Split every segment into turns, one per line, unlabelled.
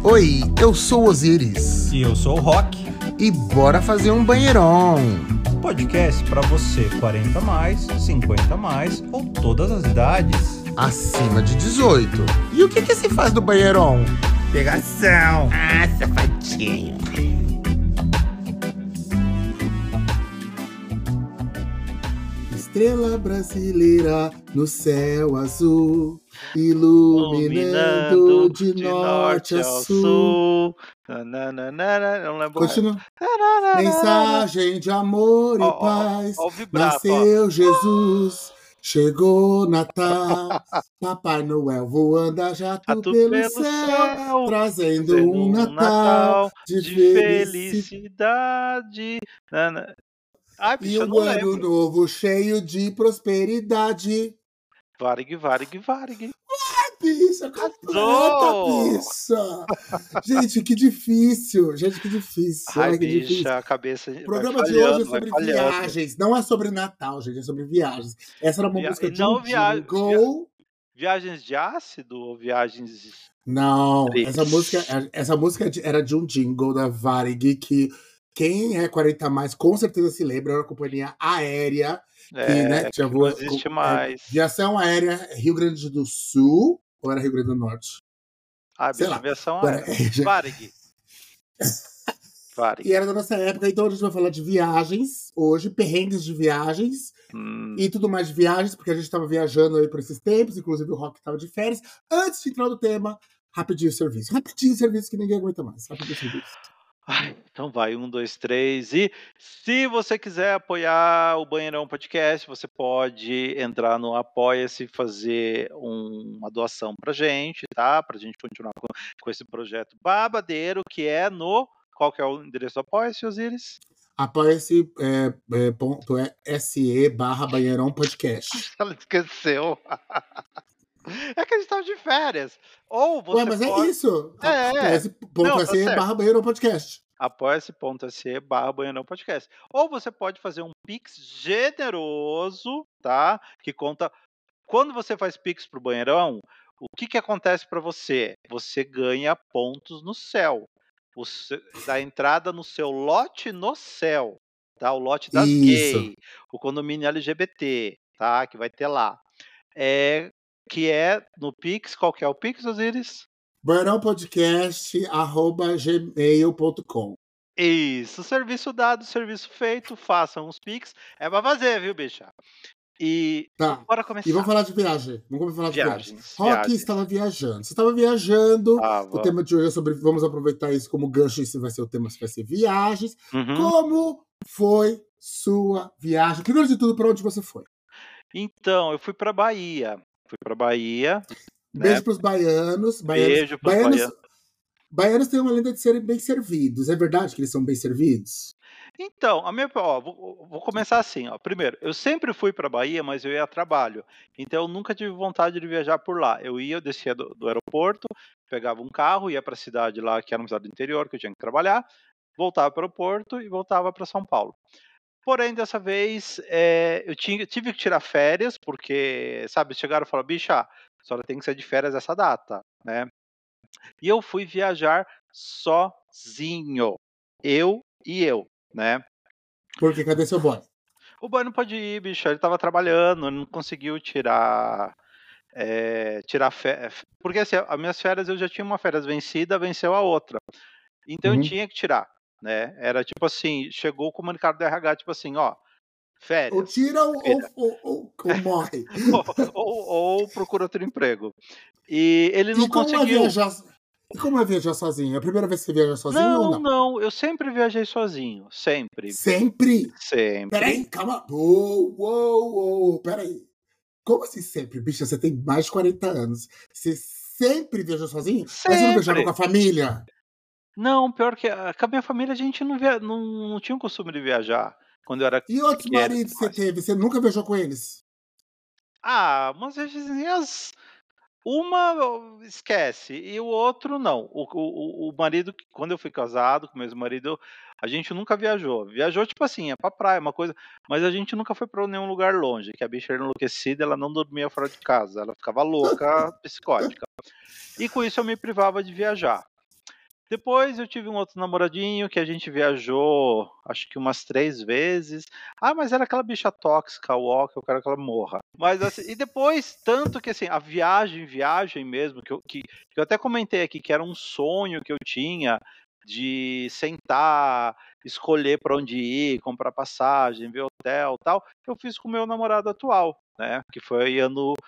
Oi, eu sou o Osiris.
E eu sou o Rock.
E bora fazer um banheirão.
Podcast pra você 40 mais, 50 mais ou todas as idades.
Acima de 18. E o que se faz do banheirão?
Pegação.
Ah, safadinho. Estrela brasileira no céu azul, iluminando de norte a sul.
Não lembro.
Continua. Mensagem de amor e paz.
Ó, o vibrato,
Nasceu Jesus, chegou Natal. Papai Noel voando a jato pelo céu, trazendo um Natal de
felicidade. Ai, bicho,
E
eu
um
não
ano
lembro.
novo cheio de prosperidade.
Varig.
Bicha, completa, bicha. Gente, que difícil.
Ai,
Ai, que
bicha,
difícil.
a cabeça
O programa de hoje é sobre viagens. Não é sobre Natal, gente. É sobre viagens. Essa era uma música de um jingle.
Viagens de ácido ou viagens...
Não, essa música era de um jingle da Varig, que quem é 40 mais com certeza se lembra, era uma companhia aérea que, né, tinha
não existe mais.
Viação aérea Rio Grande do Sul ou era Rio Grande do Norte?
Ah,
Sei
bicho,
lá.
viação aérea. Varig.
E era da nossa época, então a gente vai falar de viagens hoje, perrengues de viagens e tudo mais de viagens, porque a gente estava viajando aí por esses tempos, inclusive o Rock estava de férias. Antes de entrar no tema, rapidinho serviço que ninguém aguenta mais. Rapidinho serviço.
Ai, então vai, 1, 2, 3 e se você quiser apoiar o Banheirão Podcast, você pode entrar no Apoia-se e fazer uma doação pra gente, tá? Pra gente continuar com esse projeto babadeiro, que é no... Qual que é o endereço do Apoia-se, Osiris?
Apoia-se.se/Banheirão Podcast.
Ela esqueceu. É que a gente tava de férias. Ou você
mas
pode...
é isso.
Apoia-se.se/Banheirão
Podcast.
Apoia-se.se/Banheirão Podcast. Ou você pode fazer um Pix generoso, tá? Que conta... Quando você faz Pix pro Banheirão, o que acontece para você? Você ganha pontos no céu. Da entrada no seu lote no céu, tá? O lote das gays, o condomínio LGBT, tá? Que vai ter lá. Que é no Pix, qual que é o Pix, Osiris?
banheirãopodcast@gmail.com.
Isso, serviço dado, serviço feito, façam os Pix. É pra fazer, viu, bicha? E bora começar.
E vamos falar de viagem. Vamos falar de
viagens.
Rock estava viajando. Você estava viajando.
Tava.
O tema de hoje é sobre... Vamos aproveitar isso como gancho. Esse vai ser o tema, vai ser viagens. Como foi sua viagem? Primeiro de tudo, para onde você foi?
Então, eu fui para Bahia.
Beijo para os baianos.
Beijo para os baianos.
Baianos têm uma lenda de serem bem servidos. É verdade que eles são bem servidos?
Então, vou começar assim, ó. Primeiro, eu sempre fui para Bahia, mas eu ia a trabalho. Então, eu nunca tive vontade de viajar por lá. Eu descia do aeroporto, pegava um carro, ia para a cidade lá, que era uma cidade do interior, que eu tinha que trabalhar, voltava para o aeroporto e voltava para São Paulo. Porém, dessa vez, eu tive que tirar férias, porque, sabe, chegaram e falaram, bicha, a senhora tem que ser de férias essa data, né? E eu fui viajar sozinho. Eu, né?
Por quê? Cadê seu boy?
O boy não pode ir, bicho. Ele tava trabalhando, ele não conseguiu tirar férias. Porque assim, as minhas férias, eu já tinha uma férias vencida, venceu a outra. Então eu tinha que tirar, né? Era tipo assim, chegou o comunicado do RH, tipo assim, ó, férias.
Ou tira ou morre.
ou procura outro emprego. E ele não conseguiu.
E como é viajar sozinho? É a primeira vez que você viaja sozinho ou não?
Não, eu sempre viajei sozinho, sempre.
Sempre?
Sempre.
Peraí, calma. Uou, peraí. Como assim sempre? Bicha, você tem mais de 40 anos. Você sempre viajou sozinho?
Sempre.
Mas você não viajava com a família?
Não, pior que com a minha família a gente não tinha o costume de viajar quando eu era
E outros maridos que você teve? Você nunca viajou com eles?
Umas vezinhas... Uma esquece, e o outro não. O marido, quando eu fui casado com o meu marido, a gente nunca viajou. Viajou, tipo assim, pra praia, uma coisa, mas a gente nunca foi pra nenhum lugar longe, que a bicha era enlouquecida, ela não dormia fora de casa, ela ficava louca, psicótica. E com isso eu me privava de viajar. Depois eu tive um outro namoradinho que a gente viajou, acho que umas 3 vezes. Ah, mas era aquela bicha tóxica, uó, que eu quero que ela morra. Mas assim, e depois, tanto que assim, a viagem mesmo, que eu até comentei aqui, que era um sonho que eu tinha de sentar, escolher para onde ir, comprar passagem, ver hotel, tal, eu fiz com o meu namorado atual, né? Que foi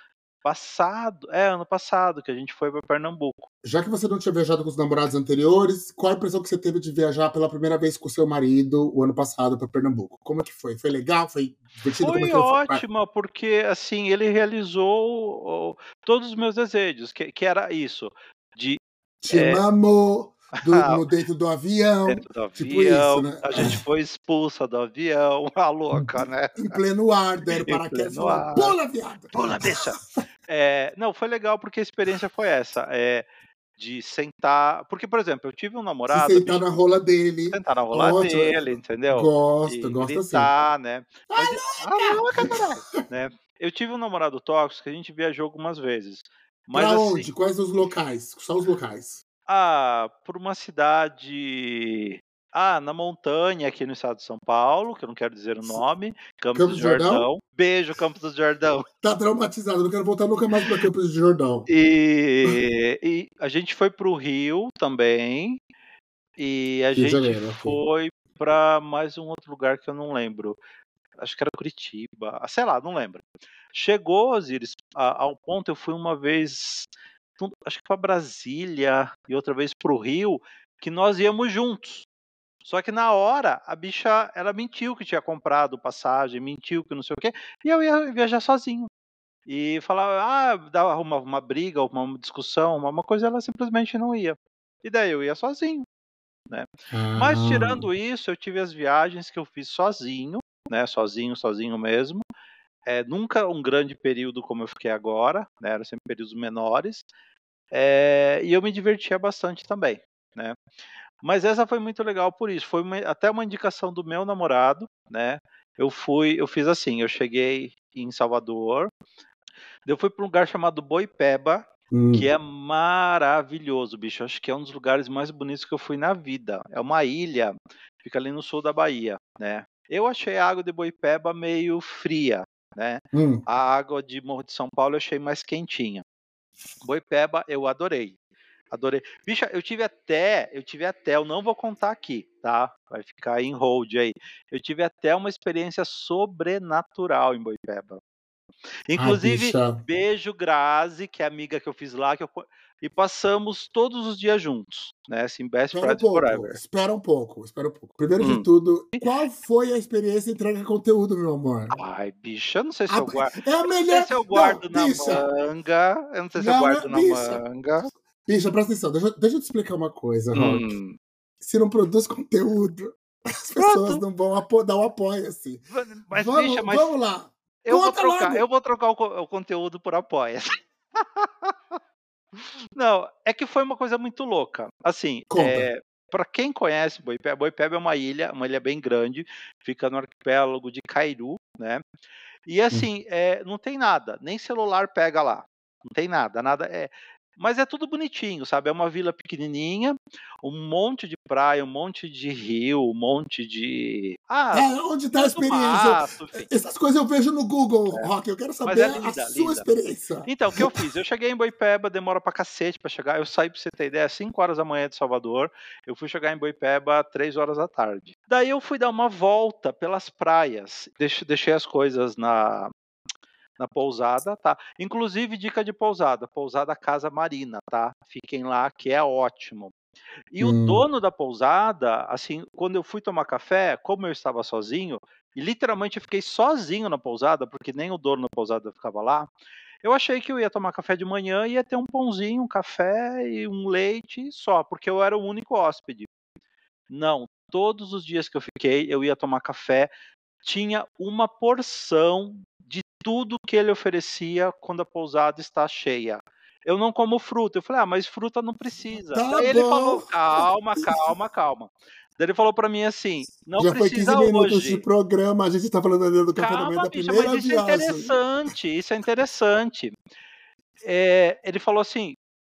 ano passado que a gente foi para Pernambuco.
Já que você não tinha viajado com os namorados anteriores, qual a impressão que você teve de viajar pela primeira vez com o seu marido o ano passado para Pernambuco? Como é que foi? Foi legal? Foi divertido? Como é
Foi
que foi?
ótima, porque assim, ele realizou todos os meus desejos, que era isso, de
Te
é,
mamou no dentro do avião,
dentro do
tipo isso,
avião,
né?
a gente foi expulsa do avião, a louca, né?
Em pleno ar, deram
Em
paraquedas e
pleno
falaram:
ar.
pula, viado!
Pula, bicha! Não, foi legal porque a experiência foi essa, de sentar. Porque, por exemplo, eu tive um
Se
namorado,
sentar na rola dele.
sentar na rola
Ótimo.
dele, entendeu?
Gosto,
E
gosto assim.
gritar, né? Mas, louca, caralho! Né? Eu tive um namorado tóxico que a gente viajou algumas vezes. Mas
Pra
assim,
onde? Quais os locais? Só os locais.
por uma cidade. Na montanha aqui no estado de São Paulo, que eu não quero dizer o nome, Campos do
Campos do Jordão?
Jordão. Beijo, Campos do Jordão.
Tá traumatizado, não quero voltar nunca mais pra Campos do Jordão.
E a gente foi para o Rio também. E a
Rio de
gente
Janeiro, ok.
foi para mais um outro lugar que eu não lembro. Acho que era Curitiba, sei lá, não lembro. Chegou, Osiris, ao ponto, eu fui uma vez, acho que para Brasília e outra vez para o Rio, que nós íamos juntos. Só que na hora, a bicha, ela mentiu que tinha comprado passagem, mentiu que não sei o quê, e eu ia viajar sozinho. E falava, dava uma briga, uma discussão, uma coisa, ela simplesmente não ia. E daí eu ia sozinho, né? Mas
Ah,
tirando isso, eu tive as viagens que eu fiz sozinho, né? Sozinho mesmo. Nunca um grande período como eu fiquei agora, né? Eram sempre períodos menores. E eu me divertia bastante também, né? Mas essa foi muito legal por isso. Foi até uma indicação do meu namorado, né? Eu fiz assim, eu cheguei em Salvador, eu fui para um lugar chamado Boipeba, que é maravilhoso, bicho. Acho que é um dos lugares mais bonitos que eu fui na vida. É uma ilha, fica ali no sul da Bahia, né? Eu achei a água de Boipeba meio fria, né?
hum.
A água de Morro de São Paulo eu achei mais quentinha. Boipeba eu adorei. Adorei. Bicha, eu não vou contar aqui, tá? Vai ficar em hold aí. Eu tive até uma experiência sobrenatural em Boipeba.
Ai,
Inclusive,
bicha.
beijo Grazi, que é a amiga que eu fiz lá, e passamos todos os dias juntos, né? Assim, best
Espera um
friends
pouco,
forever.
espera um pouco, espera um pouco. Primeiro de
Hum.
tudo, qual foi a experiência em entrega de conteúdo, meu amor?
Ai, bicha, eu não sei se eu guardo.
É a
Eu não sei
melhor.
se eu
Não,
guardo na
bicha!
manga. Eu não sei se eu
Não,
guardo
não,
na
bicha!
manga.
Bicha, presta atenção, deixa eu te explicar uma coisa, Rock.
Hum.
Se não produz conteúdo, as pessoas
Pronto.
não vão dar o apoio assim.
Mas, bicha,
Vamos lá.
eu vou
Conta
trocar. Eu
logo!
vou trocar o conteúdo por apoia. Não, é que foi uma coisa muito louca. Assim,
Conta.
para quem conhece Boipeba é uma ilha bem grande, fica no arquipélago de Cairu, né? E
Hum.
assim, não tem nada, nem celular pega lá, não tem nada, mas é tudo bonitinho, sabe? É uma vila pequenininha, um monte de praia, um monte de rio, um monte de
Onde está a
muito
experiência?
mato, enfim.
Essas coisas eu vejo no Google, Rock. Eu quero
Mas é
saber a
linda,
sua
linda.
experiência.
Então, o que eu fiz? Eu cheguei em Boipeba, demora pra cacete pra chegar. Eu saí, pra você ter ideia, às 5 horas da manhã de Salvador. Eu fui chegar em Boipeba 3 horas da tarde. Daí eu fui dar uma volta pelas praias. Deixei as coisas na pousada, tá? Inclusive, dica de pousada Casa Marina, tá? Fiquem lá, que é ótimo. E o dono da pousada, assim, quando eu fui tomar café, como eu estava sozinho, e literalmente eu fiquei sozinho na pousada, porque nem o dono da pousada ficava lá, eu achei que eu ia tomar café de manhã e ia ter um pãozinho, um café e um leite só, porque eu era o único hóspede. Não, todos os dias que eu fiquei, eu ia tomar café, tinha uma porção de tudo que ele oferecia quando a pousada está cheia. Eu não como fruta. Eu falei, mas fruta não precisa.
Tá
Daí ele falou,
bom.
calma, calma, calma. Daí ele falou para mim assim, não
Já foi 15
precisa
minutos de
hoje.
programa, a gente está falando ainda do café da manhã
Calma,
da
bicha, mas
primeira
isso é
viagem.
interessante, isso é interessante. Ele falou assim,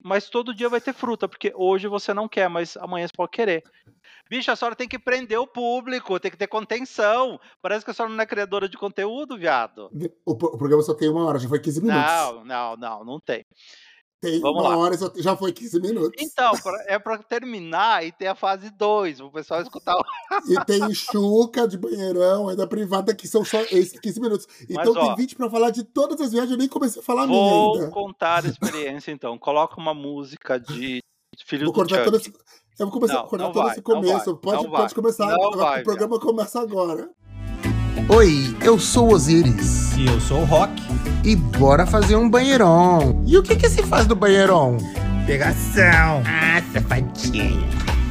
mas todo dia vai ter fruta, porque hoje você não quer, mas amanhã você pode querer. Bicho, a senhora tem que prender o público, tem que ter contenção. Parece que a senhora não é criadora de conteúdo, viado.
O programa só tem 1 hora, já foi 15 minutos.
Não tem.
Tem
Vamos
1 hora,
lá.
já foi 15 minutos.
Então, é pra terminar e ter a fase 2, o pessoal escutar.
E tem Xuca de banheirão, ainda privada, que são só esses 15 minutos.
Mas,
Então tem
ó,
20 pra falar de todas as viagens, eu nem comecei a falar a minha
vou
ainda.
contar a experiência, então. Coloca uma música de Filho
Vou
do
cortar
Chuck.
todo esse, eu vou começar a
Não,
cortar
não
todo
vai,
esse
não vai,
começo.
não vai.
Pode começar.
Não
O
vai,
programa começa agora. Oi, eu sou o Osiris.
E eu sou o Rock.
E bora fazer um banheirão. E o que se faz do banheirão?
Pegação. Ah, safadinha.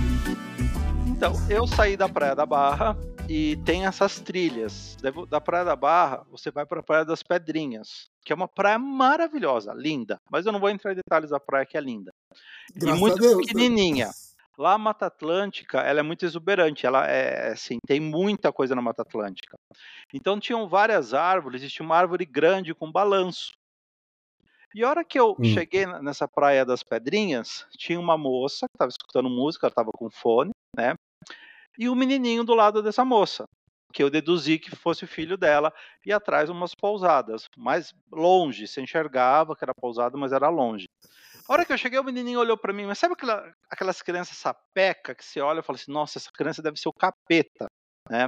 Então, eu saí da Praia da Barra e tem essas trilhas. Da Praia da Barra, você vai para a Praia das Pedrinhas, que é uma praia maravilhosa, linda. Mas eu não vou entrar em detalhes da praia, que é linda.
Graças
e muito
a Deus,
pequenininha.
né?
Lá a Mata Atlântica, ela é muito exuberante. Ela é assim, tem muita coisa na Mata Atlântica. Então tinham várias árvores, existia uma árvore grande com balanço. E a hora que eu cheguei nessa Praia das Pedrinhas, tinha uma moça que estava escutando música, ela estava com fone, né? E um menininho do lado dessa moça, que eu deduzi que fosse o filho dela, e atrás umas pousadas, mais longe, se enxergava que era pousada, mas era longe. A hora que eu cheguei, o menininho olhou pra mim, mas sabe aquelas crianças sapeca que você olha e fala assim, nossa, essa criança deve ser o capeta, né?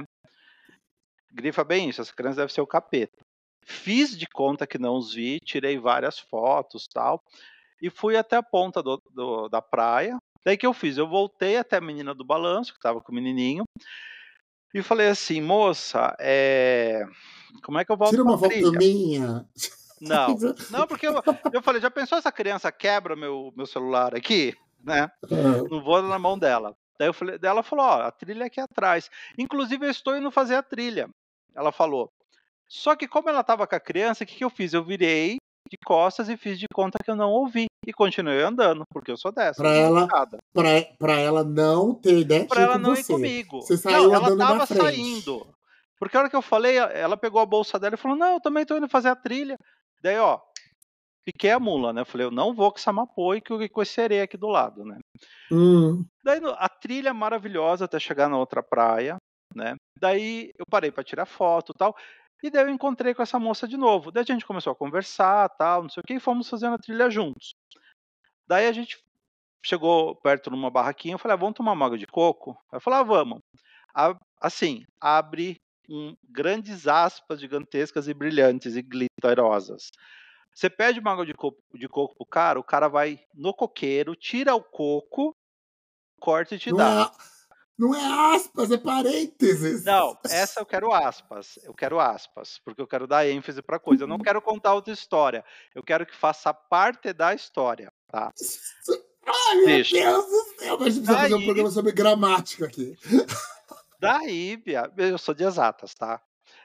Grifa bem isso, essa criança deve ser o capeta. Fiz de conta que não os vi, tirei várias fotos e tal, e fui até a ponta da praia. Daí que eu fiz? Eu voltei até a menina do balanço, que estava com o menininho, e falei assim, moça, como é que eu volto
Tira
pra
uma foto
trilha?
minha.
Não, porque eu falei, já pensou essa criança quebra meu celular aqui, né? Não vou na mão dela. Daí ela falou, ó, a trilha é aqui atrás. Inclusive eu estou indo fazer a trilha. Ela falou. Só que como ela estava com a criança, o que eu fiz? Eu virei de costas e fiz de conta que eu não ouvi. E continuei andando, porque eu sou dessa.
Pra ela não ter ideia de
Pra
ir
ela
com
não ir
você.
comigo.
Você
Não,
saiu
ela
andando na
estava
frente.
saindo. Porque a hora que eu falei, ela pegou a bolsa dela e falou, não, eu também estou indo fazer a trilha. Daí, ó, piquei a mula, né? Eu falei, eu não vou com essa mapoi com esse sereia aqui do lado, né? Daí a trilha maravilhosa até chegar na outra praia, né? Daí eu parei para tirar foto e tal. E daí eu encontrei com essa moça de novo. Daí a gente começou a conversar, tal, não sei o que, e fomos fazendo a trilha juntos. Daí a gente chegou perto numa barraquinha, eu falei, vamos tomar uma água de coco? Ela falou, vamos. Assim, abre grandes aspas gigantescas e brilhantes e glitterosas. Você pede uma água de coco pro cara, o cara vai no coqueiro, tira o coco, corta e te dá.
Não é aspas, é parênteses.
Não, essa eu quero aspas, porque eu quero dar ênfase pra coisa. Eu não quero contar outra história, eu quero que faça parte da história, tá?
Ai, meu Deus do céu, mas a gente precisa fazer um programa sobre gramática aqui.
Daí, eu sou de exatas, tá?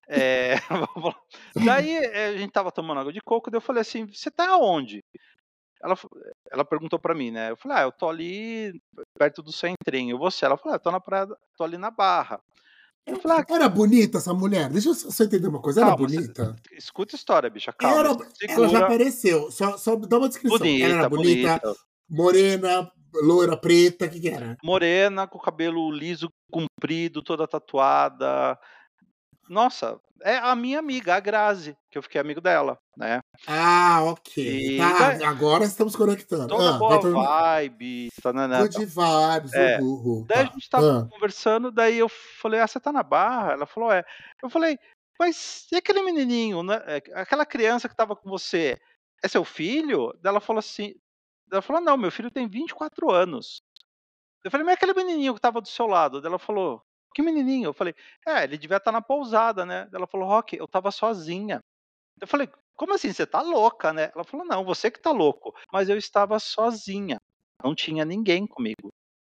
Daí a gente tava tomando água de coco, daí eu falei assim, você tá aonde? Ela perguntou pra mim, né? Eu falei, eu tô ali perto do centrinho. E você? Ela falou, eu tô na praia, tô ali na Barra. Eu falei,
Era bonita essa mulher? Deixa eu só entender uma coisa. Era bonita?
Escuta a história, bicha, calma.
Ela já apareceu. Só dá uma descrição. Ela era bonita, morena, loira, preta, o que era?
Morena, com o cabelo liso, comprido, toda tatuada. Nossa, é a minha amiga, a Grazi, que eu fiquei amigo dela, né?
Ok. Tá, agora estamos conectando.
Toda boa vibe.
Good vibes.
Daí a gente tava conversando, daí eu falei, você tá na Barra? Ela falou, é. Eu falei, mas e aquele menininho, né? Aquela criança que tava com você, é seu filho? Daí ela falou assim, não, meu filho tem 24 anos. Eu falei, mas aquele menininho que tava do seu lado? Daí ela falou, que menininho? Eu falei, ele devia estar na pousada, né? Daí ela falou, Rock, eu tava sozinha. Eu falei, como assim? Você tá louca, né? Ela falou, não, você que tá louco. Mas eu estava sozinha. Não tinha ninguém comigo.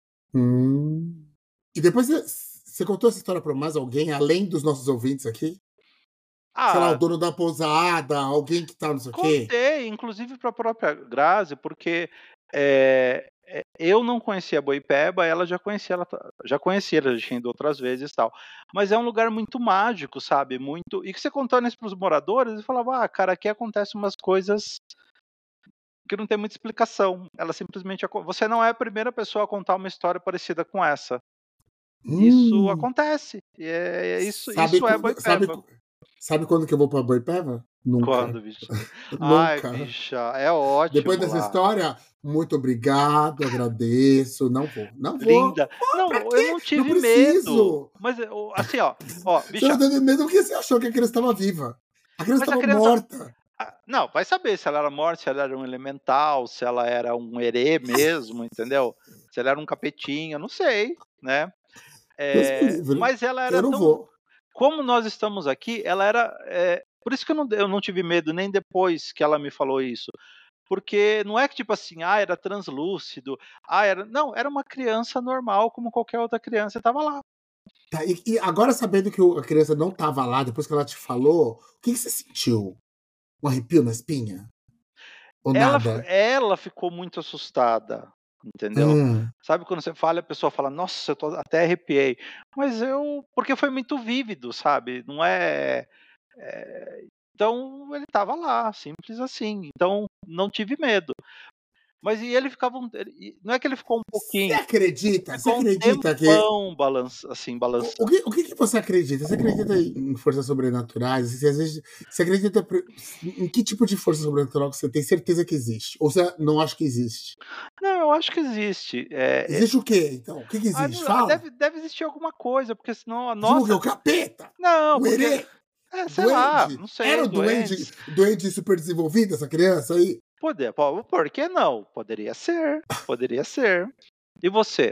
E depois você contou essa história para mais alguém, além dos nossos ouvintes aqui? Sei lá, o dono da pousada, alguém que tá não sei o quê?
Contei, inclusive para a própria Grazi, porque eu não conhecia Boipeba, ela já conhecia, ela já tinha ido outras vezes e tal. Mas é um lugar muito mágico, sabe? Muito. E que você contando isso para os moradores, eles falavam, cara, aqui acontecem umas coisas que não tem muita explicação. Ela simplesmente... Você não é a primeira pessoa a contar uma história parecida com essa. Isso acontece. Isso é Boipeba.
Sabe quando que eu vou pra Boipeba? Nunca.
Quando, bicha? Ai,
Nunca.
bicha, é ótimo.
Depois dessa história, muito obrigado, agradeço. Não vou.
Linda. Não, eu não tive medo. Mas, assim, ó, bicha.
Você não teve medo porque você achou que a criança estava viva. A criança estava morta.
Não, vai saber se ela era morta, se ela era um elemental, se ela era um herê mesmo, entendeu? Se ela era um capetinha, não sei, né? Mas ela era
eu não vou.
Como nós estamos aqui, ela era... por isso que eu não tive medo nem depois que ela me falou isso. Porque não é que tipo assim, era translúcido, não, era uma criança normal, como qualquer outra criança, estava lá.
Tá, e agora sabendo que a criança não estava lá, depois que ela te falou, o que você sentiu? Um arrepio na espinha? Ou nada?
Ela ficou muito assustada, entendeu? Sabe quando você fala, a pessoa fala, nossa, eu até arrepiei. Mas porque foi muito vívido, sabe? Não é... Então, ele estava lá, simples assim. Então, não tive medo. Mas e ele ficava... Não é que ele ficou um pouquinho...
Você acredita que...
balançando.
O que você acredita? Você acredita em forças sobrenaturais? Você acredita em que tipo de força sobrenatural que você tem certeza que existe? Ou você não acha que existe?
Não, eu acho que existe.
Existe o quê, então? O que existe? Fala.
Deve existir alguma coisa, porque senão a nossa...
O capeta?
Não,
o herê?
sei lá, não sei.
Era doente super desenvolvida essa criança aí?
Por que não? Poderia ser. E você?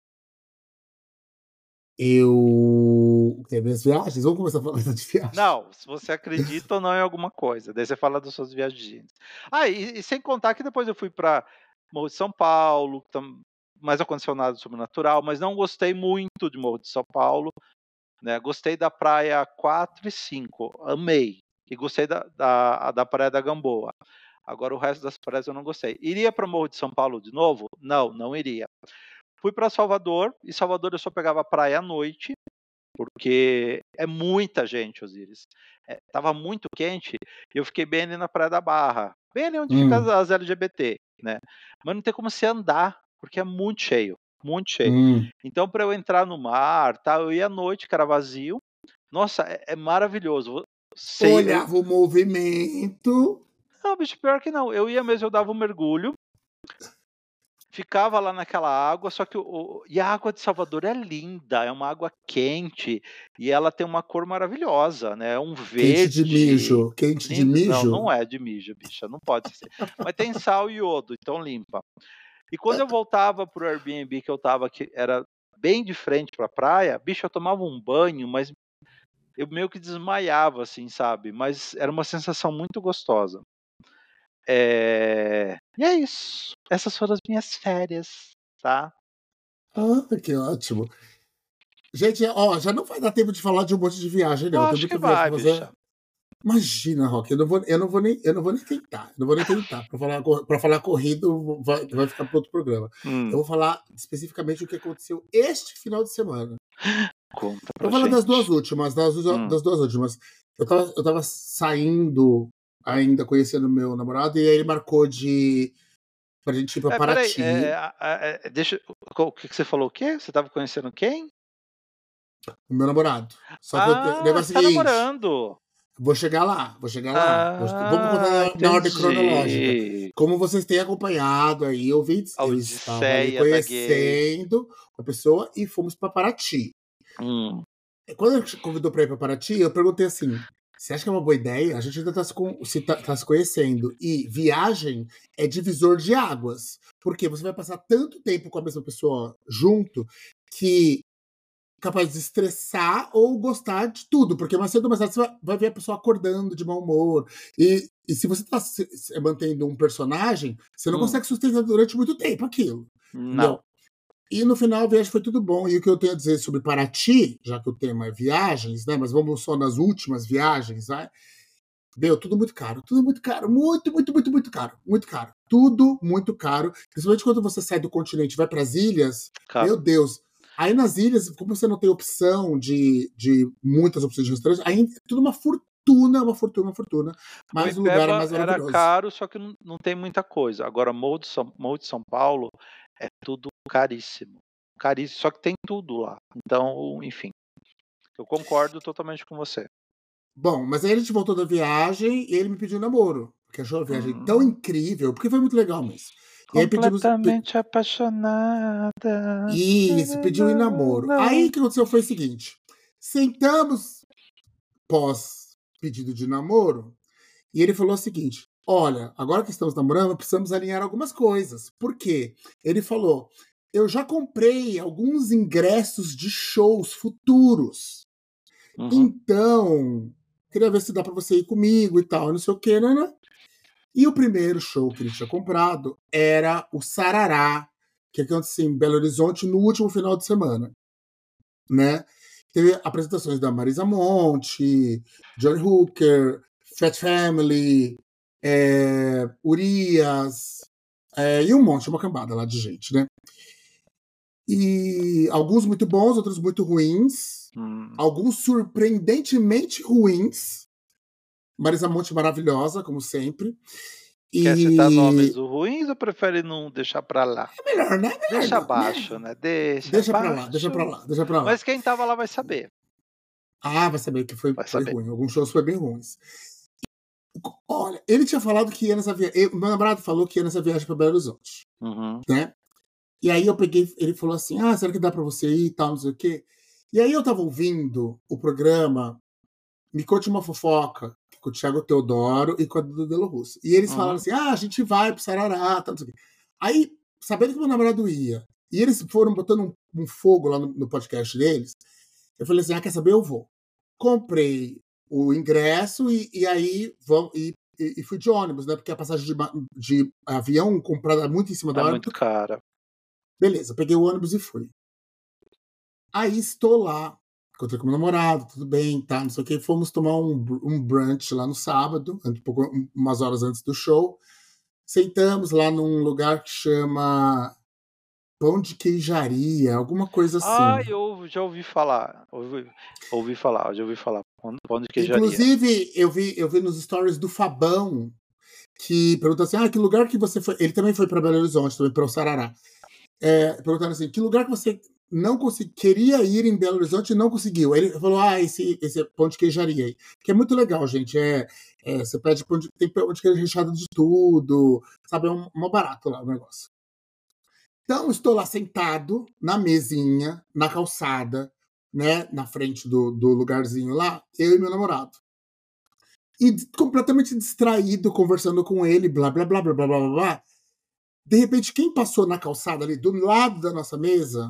Eu tenho minhas viagens. Vamos começar falando de viagem.
Não, se você acredita ou não em alguma coisa. Daí você fala das suas viagens. E sem contar que depois eu fui para Morro de São Paulo, mas aconteceu nada sobrenatural, mas não gostei muito de Morro de São Paulo. Né? Gostei da praia 4 e 5, amei. E gostei da praia da Gamboa. Agora o resto das praias eu não gostei. Iria para Morro de São Paulo de novo? Não iria. Fui para Salvador, e Salvador eu só pegava praia à noite, porque é muita gente, Osiris. Tava muito quente, e eu fiquei bem ali na Praia da Barra, bem ali onde fica as LGBT, né? Mas não tem como você andar, porque é muito cheio. Muito cheio. Então, para eu entrar no mar, eu ia à noite, que era vazio. Nossa, é maravilhoso.
Olhava o movimento.
Não, bicho, pior que não. Eu ia mesmo, eu dava um mergulho, ficava lá naquela água, só que e a água de Salvador é linda, é uma água quente, e ela tem uma cor maravilhosa, né? Um verde.
Quente de mijo?
Não é de mijo, bicha, não pode ser. Mas tem sal e iodo, então limpa. E quando eu voltava pro Airbnb que eu tava, que era bem de frente pra praia, bicho, eu tomava um banho, mas eu meio que desmaiava, assim, sabe? Mas era uma sensação muito gostosa. E é isso. Essas foram as minhas férias, tá?
Que ótimo. Gente, já não vai dar tempo de falar de um monte de viagem, não.
Eu acho que vai, bicha.
Imagina, Rock, eu não vou nem tentar. Eu não vou nem tentar. Pra falar corrido, vai ficar para outro programa. Eu vou falar especificamente o que aconteceu este final de semana.
Conta
eu
pra
vou falar
gente.
das duas últimas. Eu tava saindo ainda, conhecendo meu namorado, e aí ele marcou pra gente ir pra Paraty.
O que você falou? O quê? Você tava conhecendo quem?
O meu namorado. Só que o negócio
tá
é
namorando.
Vou chegar lá. Vamos contar na ordem cronológica. Como vocês têm acompanhado aí, eu estava ali conhecendo a pessoa e fomos para Paraty. Quando ele convidou para ir para Paraty, eu perguntei assim: você acha que é uma boa ideia? A gente ainda tá se conhecendo. E viagem é divisor de águas. Porque você vai passar tanto tempo com a mesma pessoa junto que capaz de estressar ou gostar de tudo, porque mais cedo ou mais tarde você vai ver a pessoa acordando de mau humor. E se você está mantendo um personagem, você não consegue sustentar durante muito tempo aquilo.
Não.
E no final a viagem foi tudo bom. E o que eu tenho a dizer sobre Paraty, já que o tema é viagens, né? Mas vamos só nas últimas viagens, né? Tudo muito caro. Tudo muito caro. Muito, muito, muito, muito caro. Muito caro. Tudo muito caro. Principalmente quando você sai do continente e vai para as ilhas. Caro. Meu Deus. Aí nas ilhas, como você não tem opção de muitas opções de restaurantes, aí é tudo uma uma fortuna.
O
Mas o lugar é
Ipeba
mais
era
maravilhoso.
caro, só que não tem muita coisa. Agora Morro de São Paulo é tudo caríssimo. Caríssimo, só que tem tudo lá. Então, enfim, eu concordo totalmente com você.
Bom, mas aí a gente voltou da viagem e ele me pediu namoro. Porque achou a viagem tão
Hum.
incrível, porque foi muito legal mesmo. E aí
Completamente apaixonada.
Isso, pediu em namoro. Aí o que aconteceu foi o seguinte: sentamos pós pedido de namoro, e ele falou o seguinte: olha, agora que estamos namorando, precisamos alinhar algumas coisas. Por quê? Ele falou: eu já comprei alguns ingressos de shows futuros.
Uhum.
Então, queria ver se dá para você ir comigo e tal, não sei o que, né? E o primeiro show que ele tinha comprado era o Sarará, que aconteceu em Belo Horizonte no último final de semana, né? Teve apresentações da Marisa Monte, Johnny Hooker, Fat Family, Urias, e um monte, uma cambada lá de gente, né? E alguns muito bons, outros muito ruins, alguns surpreendentemente ruins. Marisa Monte maravilhosa, como sempre.
Quer citar nomes ruins ou prefere não deixar pra lá?
É melhor, né?
Deixa abaixo, né?
Deixa pra lá, deixa pra lá, deixa pra lá.
Mas quem tava lá vai saber.
Ah, vai saber que foi
saber.
ruim. Alguns shows foram bem ruins. Olha, ele tinha falado que ia nessa viagem. Meu namorado falou que ia nessa viagem pra Belo Horizonte.
Uhum.
Né? E aí eu peguei, ele falou assim: ah, será que dá pra você ir e tal, não sei o quê. E aí eu tava ouvindo o programa Me Conte uma Fofoca, com o Thiago Teodoro e com a Duda Delo Russo. E eles falaram assim: ah, a gente vai pro Sarará, tal, não sei o quê. Aí, sabendo que meu namorado ia, e eles foram botando um fogo lá no podcast deles, eu falei assim: ah, quer saber? Eu vou. Comprei o ingresso e aí e fui de ônibus, né? Porque a passagem de avião comprada muito em cima da hora.
É muito cara.
Beleza, peguei o ônibus e fui. Aí estou lá, encontrei com meu namorado, tudo bem, tá, não sei o que. Fomos tomar um brunch lá no sábado, umas horas antes do show. Sentamos lá num lugar que chama Pão de Queijaria, alguma coisa assim.
Ah, eu já ouvi falar. Já ouvi falar. Pão de queijaria.
Inclusive, eu vi nos stories do Fabão, que perguntou assim: ah, que lugar que você foi? Ele também foi para Belo Horizonte, também para o Sarará. Perguntando assim: que lugar que você não queria ir em Belo Horizonte e não conseguiu? Aí ele falou: ah, esse pão de queijaria aí. Que é muito legal, gente. Você pede tem pão de queijo recheado de tudo, sabe? É um barato lá o negócio. Então, estou lá sentado, na mesinha, na calçada, né, na frente do lugarzinho lá, eu e meu namorado. E completamente distraído, conversando com ele, blá, blá, blá, blá, blá, blá, blá. De repente, quem passou na calçada ali, do lado da nossa mesa,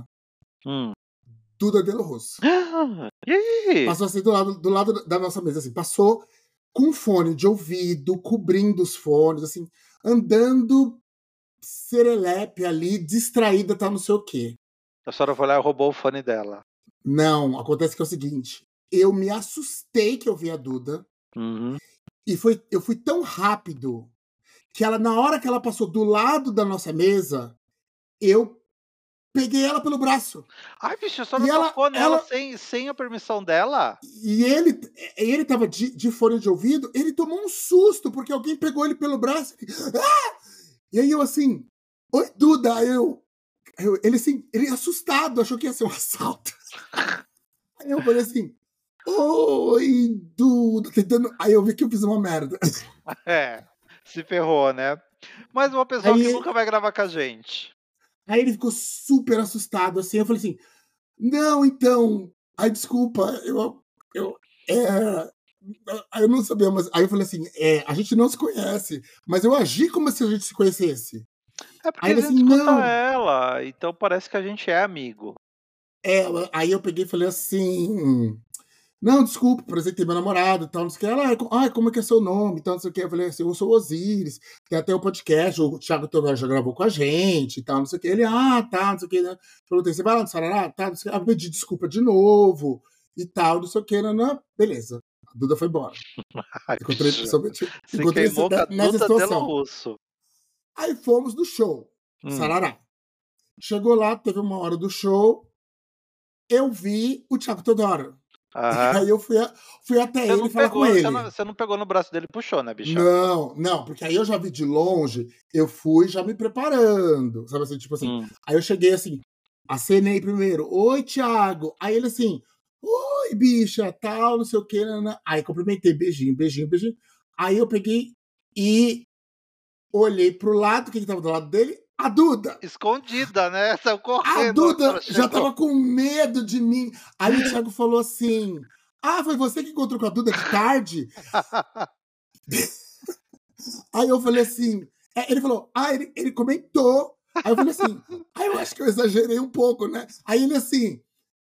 Duda Delo Russo.
E aí?
Passou assim, do lado da nossa mesa, assim, passou com fone de ouvido, cobrindo os fones, assim, andando serelepe ali, distraída, tá não sei o quê.
A senhora foi lá e roubou o fone dela.
Não, acontece que é o seguinte, eu me assustei que eu vi a Duda, e eu fui tão rápido que na hora que ela passou do lado da nossa mesa, eu peguei ela pelo braço.
Ai, bicho, a senhora tocou nela sem a permissão dela?
E ele tava de fone de ouvido, ele tomou um susto, porque alguém pegou ele pelo braço. E aí eu assim, oi, Duda, ele assim, ele assustado, achou que ia ser um assalto. Aí eu falei assim, oi, Duda, tentando. Aí eu vi que eu fiz uma merda.
Se ferrou, né? Mas uma pessoa que nunca vai gravar com a gente.
Aí ele ficou super assustado, assim, eu falei assim, não, então, ai, desculpa, eu não sabia, mas aí eu falei assim, a gente não se conhece, mas eu agi como se a gente se conhecesse.
É porque
aí
a gente
assim,
escuta
não.
ela, então parece que a gente é amigo.
Aí eu peguei e falei assim, não, desculpa, apresentei meu namorado e tal, não sei o que. Ela, como é que é seu nome? Então, não sei o que. Eu falei assim, eu sou o Osiris, tem até o podcast, o Thiago Teodoro já gravou com a gente e tal, não sei o que. Ele, tá, não sei o que. Né? Perguntei, você vai lá no Sarará? Tá, não sei o que. Eu pedi desculpa de novo e tal, não sei o que. Não, beleza. A Duda foi embora. Encontrei nessa situação. Aí fomos no show, Sarará. Chegou lá, teve uma hora do show, eu vi o Thiago Teodoro.
Aham.
Aí eu fui até
Você
ele
não
falar com
pegou,
ele.
você não pegou no braço dele e puxou, né, bicha?
Não, porque aí eu já vi de longe, eu fui já me preparando, sabe assim, tipo assim.
Hum.
Aí eu cheguei assim, acenei primeiro, oi, Thiago. Aí ele assim, oi, bicha, tal, não sei o quê. Nanã. Aí cumprimentei, beijinho, beijinho, beijinho. Aí eu peguei e olhei pro lado, quem que tava do lado dele? A Duda.
Escondida, né? Saiu
A
correndo na hora que
Duda
ela
já
chegou.
tava com medo de mim. Aí o Thiago falou assim: ah, foi você que encontrou com a Duda de tarde? Aí eu falei assim, ele falou, ele comentou. Aí eu falei assim, eu acho que eu exagerei um pouco, né? Aí ele assim,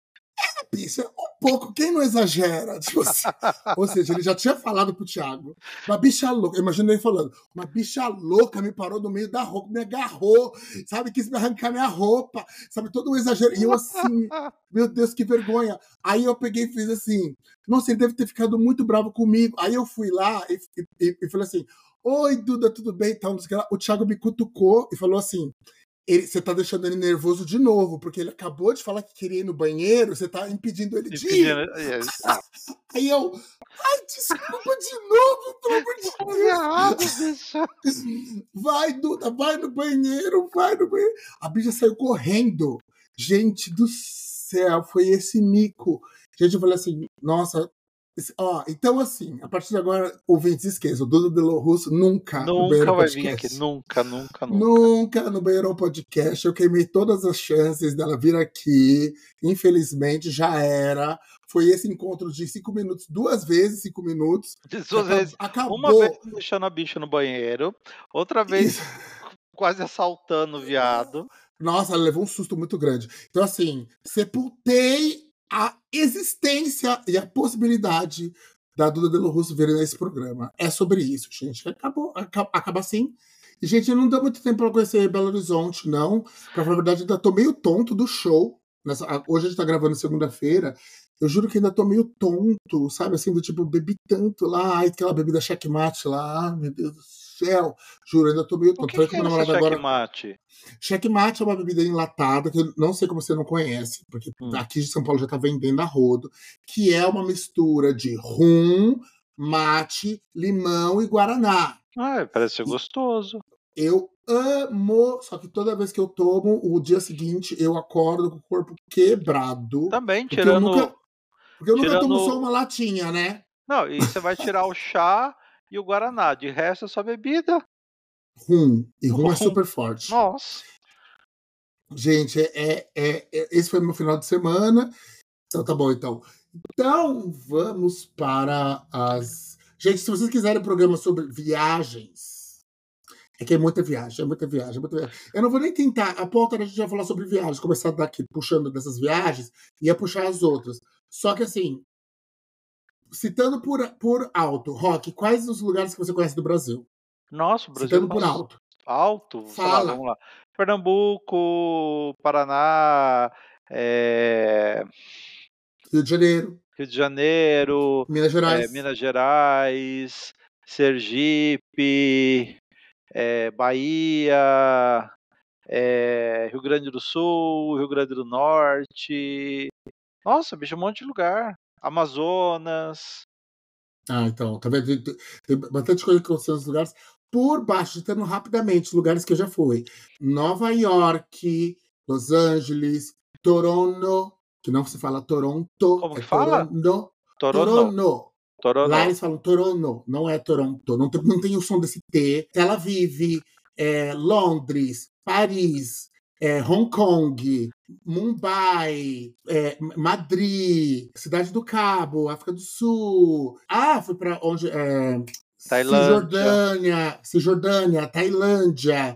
bicha, um pouco, quem não exagera? Tipo assim, ou seja, ele já tinha falado pro Thiago, uma bicha louca, imagina ele falando, uma bicha louca me parou no meio da roupa, me agarrou, sabe, quis me arrancar minha roupa, sabe, todo um exagero. E eu assim, meu Deus, que vergonha. Aí eu peguei e fiz assim, nossa, ele deve ter ficado muito bravo comigo. Aí eu fui lá e falei assim, oi, Duda, tudo bem? Então, o Thiago me cutucou e falou assim, você tá deixando ele nervoso de novo, porque ele acabou de falar que queria ir no banheiro, você tá impedindo ele de ir. Aí eu, desculpa de novo, pelo amor de
errado, bicha.
Deus. Vai, Duda, vai no banheiro, vai no banheiro. A bicha saiu correndo. Gente do céu, foi esse mico. Gente, eu falei assim, nossa. Ó, então assim, a partir de agora, ouvintes, esqueçam, o Duda Belorusso nunca no
Nunca
Banheiro
vai vir aqui,
Podcast.
nunca, nunca, nunca.
Nunca no Banheirão Podcast. Eu queimei todas as chances dela vir aqui. Infelizmente, já era. Foi esse encontro de 5 minutos, 2 vezes 5 minutos.
Duas vezes.
Acabou.
Uma vez deixando a bicha no banheiro, outra vez quase assaltando o viado.
Nossa, ela levou um susto muito grande. Então, assim, sepultei a existência e a possibilidade da Duda Delo Russo vir nesse programa. É sobre isso, gente. Acaba assim. E, gente, não deu muito tempo para conhecer Belo Horizonte, não. Pra falar a verdade, ainda tô meio tonto do show. Hoje a gente tá gravando segunda-feira. Eu juro que ainda tô meio tonto, sabe? Assim, do tipo, bebi tanto lá. Ai, aquela bebida checkmate lá. Ai, meu Deus do céu. Juro, ainda tô meio tonto.
O que
Falei com
é
meu
esse
namorado agora.
checkmate?
Checkmate é uma bebida enlatada, que eu não sei como você não conhece, porque aqui de São Paulo já tá vendendo a rodo, que é uma mistura de rum, mate, limão e guaraná.
Parece ser gostoso.
Eu amo, só que toda vez que eu tomo, o dia seguinte eu acordo com o corpo quebrado.
Também,
Porque eu nunca tomo só
tirando...
uma latinha, né?
Não, e você vai tirar o chá e o guaraná. De resto é só bebida.
Rum. E rum é super forte.
Nossa.
Gente, esse foi meu final de semana. Então tá bom, então. Então vamos para as. Gente, se vocês quiserem um programa sobre viagens, é que é muita viagem, é muita viagem, é muita viagem. Eu não vou nem tentar. A pauta a gente já falar sobre viagens, começar daqui puxando dessas viagens e ia puxar as outras. Só que assim, citando por alto, Rock, quais os lugares que você conhece do Brasil?
Nossa, o Brasil
Citando por alto.
Alto, sei lá,
Fala.
vamos lá. Pernambuco, Paraná,
Rio de Janeiro,
Rio de Janeiro,
Minas Gerais.
Minas Gerais, Sergipe, Bahia, Rio Grande do Sul, Rio Grande do Norte. Nossa, bicho, um monte de lugar. Amazonas.
Ah, então, tá vendo? Tem bastante coisa que aconteceu nos lugares. Por baixo, citando rapidamente os lugares que eu já fui. Nova York, Los Angeles, Toronto, que não se fala Toronto,
Como que
é
fala?
Toronto.
Toronto.
Lá eles falam Toronto, não é Toronto. Não tem o som desse T. Tel Aviv, Londres, Paris, Hong Kong, Mumbai, Madrid, Cidade do Cabo, África do Sul. Fui para onde? Cisjordânia, Tailândia.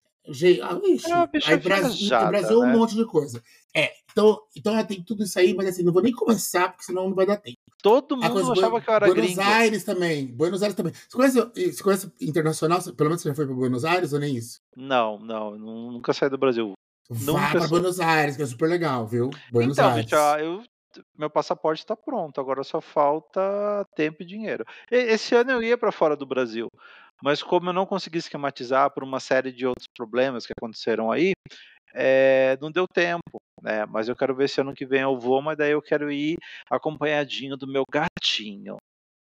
Aí Brasil é um
né?
monte de coisa. Então já tem tudo isso aí, mas assim, não vou nem começar, porque senão não vai dar tempo.
Todo mundo achava que eu era
Buenos
gringo.
Aires também. Você conhece internacional? Pelo menos você já foi para Buenos Aires ou nem isso?
Não, nunca saí do Brasil.
Vá para Buenos Aires, que é super legal, viu? Buenos Aires.
Meu passaporte está pronto, agora só falta tempo e dinheiro. Esse ano eu ia para fora do Brasil, mas como eu não consegui esquematizar por uma série de outros problemas que aconteceram aí, não deu tempo, né? Mas eu quero ver se ano que vem eu vou, mas daí eu quero ir acompanhadinho do meu gatinho.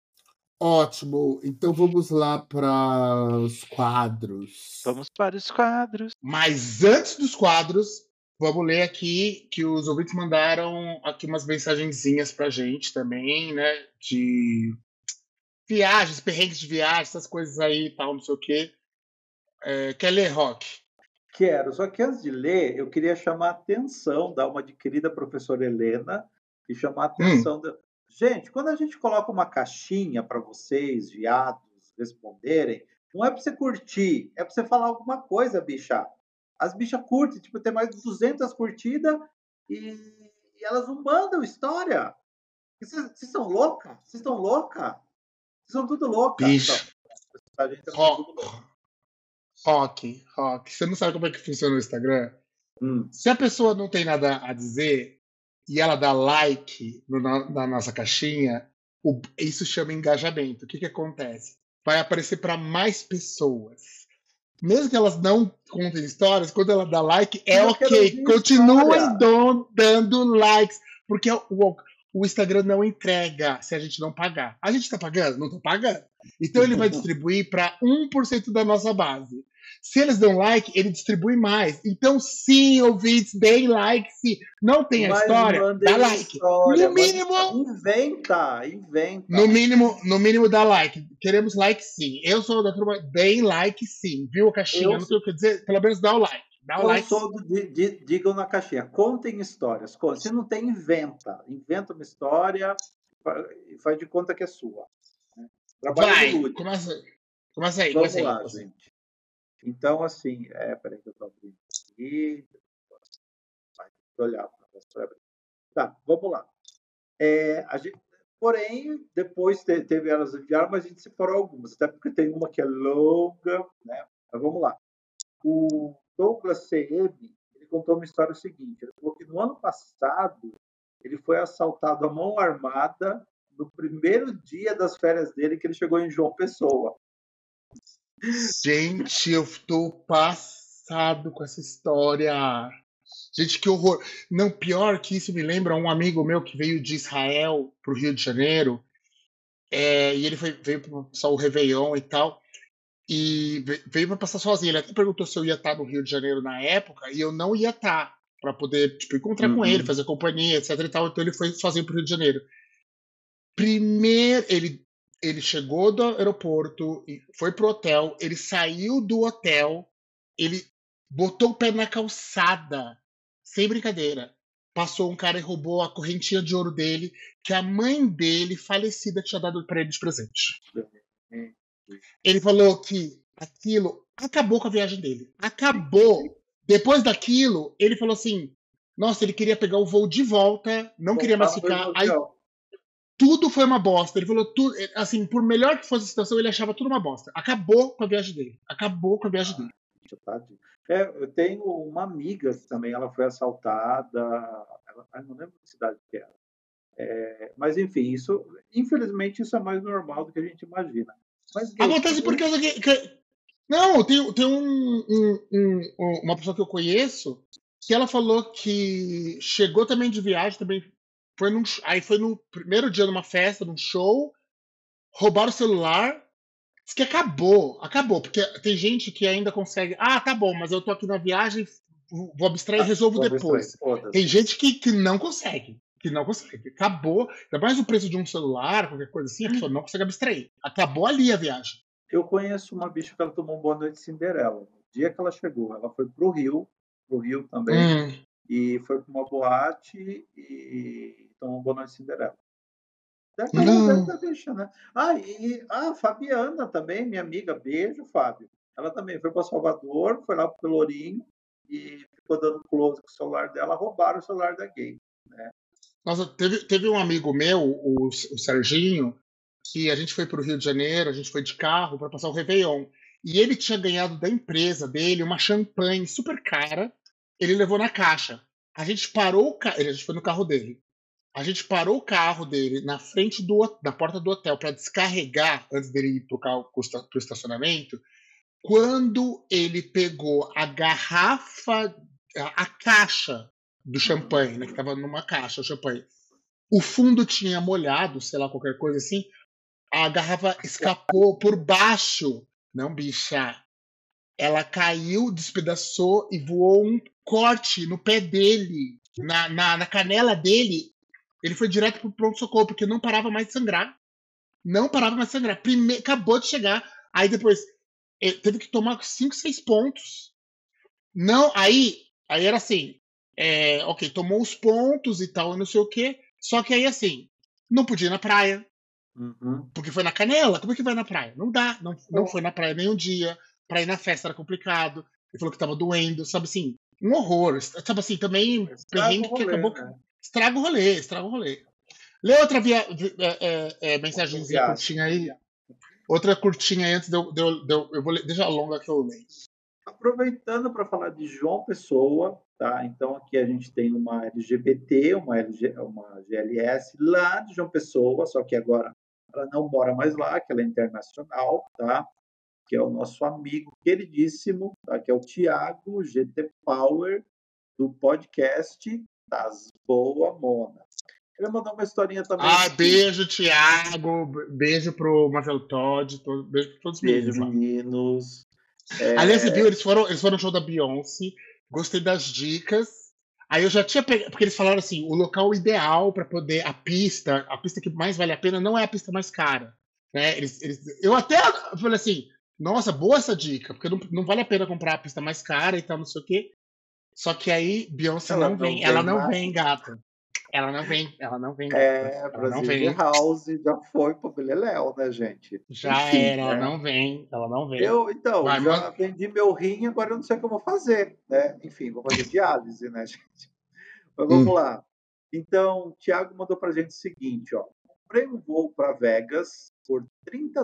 Ótimo. Então vamos lá para os quadros.
Vamos para os quadros.
Mas antes dos quadros, vamos ler aqui que os ouvintes mandaram aqui umas mensagenzinhas pra gente também, né? De viagens, perrengues de viagem, essas coisas aí e tal, não sei o quê. Quer ler, Rock?
Quero, só que antes de ler, eu queria chamar a atenção da uma querida professora Helena e chamar a atenção da... Gente, quando a gente coloca uma caixinha para vocês, viados, responderem, não é para você curtir, é para você falar alguma coisa, bicha. As bichas curtem, tipo, tem mais de 200 curtidas e elas não mandam história. Vocês são loucas? Vocês estão loucas? Vocês são tudo loucas.
Bicho.
A gente é tudo louca.
Rock, você não sabe como é que funciona o Instagram? Se a pessoa não tem nada a dizer e ela dá like na nossa caixinha, isso chama engajamento. O que acontece? Vai aparecer para mais pessoas. Mesmo que elas não contem histórias, quando ela dá like, é ok. Continuem dando likes. Porque o Instagram não entrega se a gente não pagar. A gente está pagando? Não está pagando. Então ele vai distribuir para 1% da nossa base. Se eles dão like, ele distribui mais. Então, sim, ouvintes, deem like. Se não tem a história, dá like.
História,
no mínimo...
Inventa.
No mínimo, dá like. Queremos like, sim. Eu sou da turma, deem like, sim. Viu a caixinha? Não sei o que dizer. Pelo menos dá o like.
Digam na caixinha. Contem histórias. Se não tem, inventa. Inventa uma história e faz de conta que é sua.
Vai, começa aí.
Vamos lá, gente. Então, assim, peraí que eu estou abrindo aqui. Vai ter que olhar para abrir. Tá, vamos lá. Porém, depois teve elas enviaram, mas a gente separou algumas, até porque tem uma que é longa, né? Mas vamos lá. O Douglas CM, ele contou uma história seguinte. Ele falou que no ano passado ele foi assaltado à mão armada no primeiro dia das férias dele, que ele chegou em João Pessoa.
Gente, eu tô passado com essa história. Gente, que horror. Não, pior que isso me lembra um amigo meu que veio de Israel pro Rio de Janeiro. E ele veio para passar o Réveillon e tal. E veio para passar sozinho. Ele até perguntou se eu ia estar no Rio de Janeiro na época, e eu não ia estar, para poder encontrar com ele, fazer companhia, etc e tal. Então ele foi sozinho pro Rio de Janeiro. Primeiro, ele chegou do aeroporto, foi pro hotel, ele saiu do hotel, ele botou o pé na calçada, sem brincadeira. Passou um cara e roubou a correntinha de ouro dele, que a mãe dele, falecida, tinha dado para ele de presente. Ele falou que aquilo acabou com a viagem dele. Acabou. Depois daquilo, ele falou assim, nossa, ele queria pegar o voo de volta, não queria mais ficar. Aí, tudo foi uma bosta. Ele falou tudo, assim, por melhor que fosse a situação, ele achava tudo uma bosta. Acabou com a viagem dele.
Eu tenho uma amiga que também, ela foi assaltada, não lembro que cidade que era. Mas enfim, infelizmente isso é mais normal do que a gente imagina. Mas,
acontece por causa que não, tem uma pessoa que eu conheço que ela falou que chegou também de viagem, também foi no primeiro dia numa festa, num show, roubaram o celular, diz que acabou, porque tem gente que ainda consegue, tá bom, mas eu tô aqui na viagem, vou abstrair e resolvo depois. Tem gente que não consegue. Acabou. Ainda mais o preço de um celular, qualquer coisa assim, a pessoa não consegue abstrair. Acabou ali a viagem.
Eu conheço uma bicha que ela tomou um Boa Noite Cinderela. No dia que ela chegou, ela foi pro Rio também, e foi para uma boate e tomou um Boa Noite Cinderela. Da bicha, né? A Fabiana também, minha amiga, beijo, Fábio. Ela também foi para Salvador, foi lá pro Pelourinho e ficou dando close com o celular dela, roubaram o celular da gay, né?
Nossa, teve um amigo meu, o Serginho, que a gente foi para o Rio de Janeiro, a gente foi de carro para passar o Réveillon. E ele tinha ganhado da empresa dele uma champanhe super cara, ele levou na caixa. A gente parou o carro, a gente foi no carro dele. A gente parou o carro dele na frente da porta do hotel para descarregar antes dele ir pro estacionamento. Quando ele pegou a garrafa a caixa do champanhe, né? Que tava numa caixa, o champanhe. O fundo tinha molhado, sei lá, qualquer coisa assim. A garrafa escapou por baixo. Não, bicha. Ela caiu, despedaçou e voou um corte no pé dele, na canela dele. Ele foi direto pro pronto-socorro, porque não parava mais de sangrar. Não parava mais de sangrar. Acabou de chegar. Aí depois teve que tomar 5, 6 pontos. Não, aí era assim. Ok, tomou os pontos e tal, não sei o quê. Só que aí assim, não podia ir na praia. Porque foi na canela. Como é que vai na praia? Não dá. Não foi na praia nem um dia. Pra ir na festa era complicado. Ele falou que tava doendo, sabe assim, um horror. Sabe assim, também perrengue que acabou. Né? Estraga o rolê. Lê outra mensagenzinha curtinha aí. Outra curtinha aí antes de eu vou ler. Deixa a longa que eu leio.
Aproveitando para falar de João Pessoa, tá? Então aqui a gente tem uma LGBT, uma GLS lá de João Pessoa, só que agora ela não mora mais lá, que ela é internacional, tá? Que é o nosso amigo queridíssimo, tá? Que é o Thiago GT Power, do podcast das Boa Mona. Ele mandou uma historinha também.
Beijo, Thiago. Beijo pro Marcelo Todd. Beijo pra todos os meninos.
Beijo, meninos.
Aliás, você viu? Eles foram no show da Beyoncé. Gostei das dicas. Aí eu já tinha pegado, porque eles falaram assim, o local ideal para poder, a pista que mais vale a pena não é a pista mais cara. Né? Eu até falei assim, nossa, boa essa dica, porque não vale a pena comprar a pista mais cara e tal, não sei o quê. Só que aí, Beyoncé não vem. Ela não vem, gata. Ela não vem.
Brasil House já foi pro Beleléu, né, gente?
Já enfim, era, ela não vem.
Já vendi meu rim, agora eu não sei o que eu vou fazer, né? Enfim, vou fazer diálise, né, gente? Mas vamos lá. Então, o Thiago mandou pra gente o seguinte, ó. Comprei um voo para Vegas por $30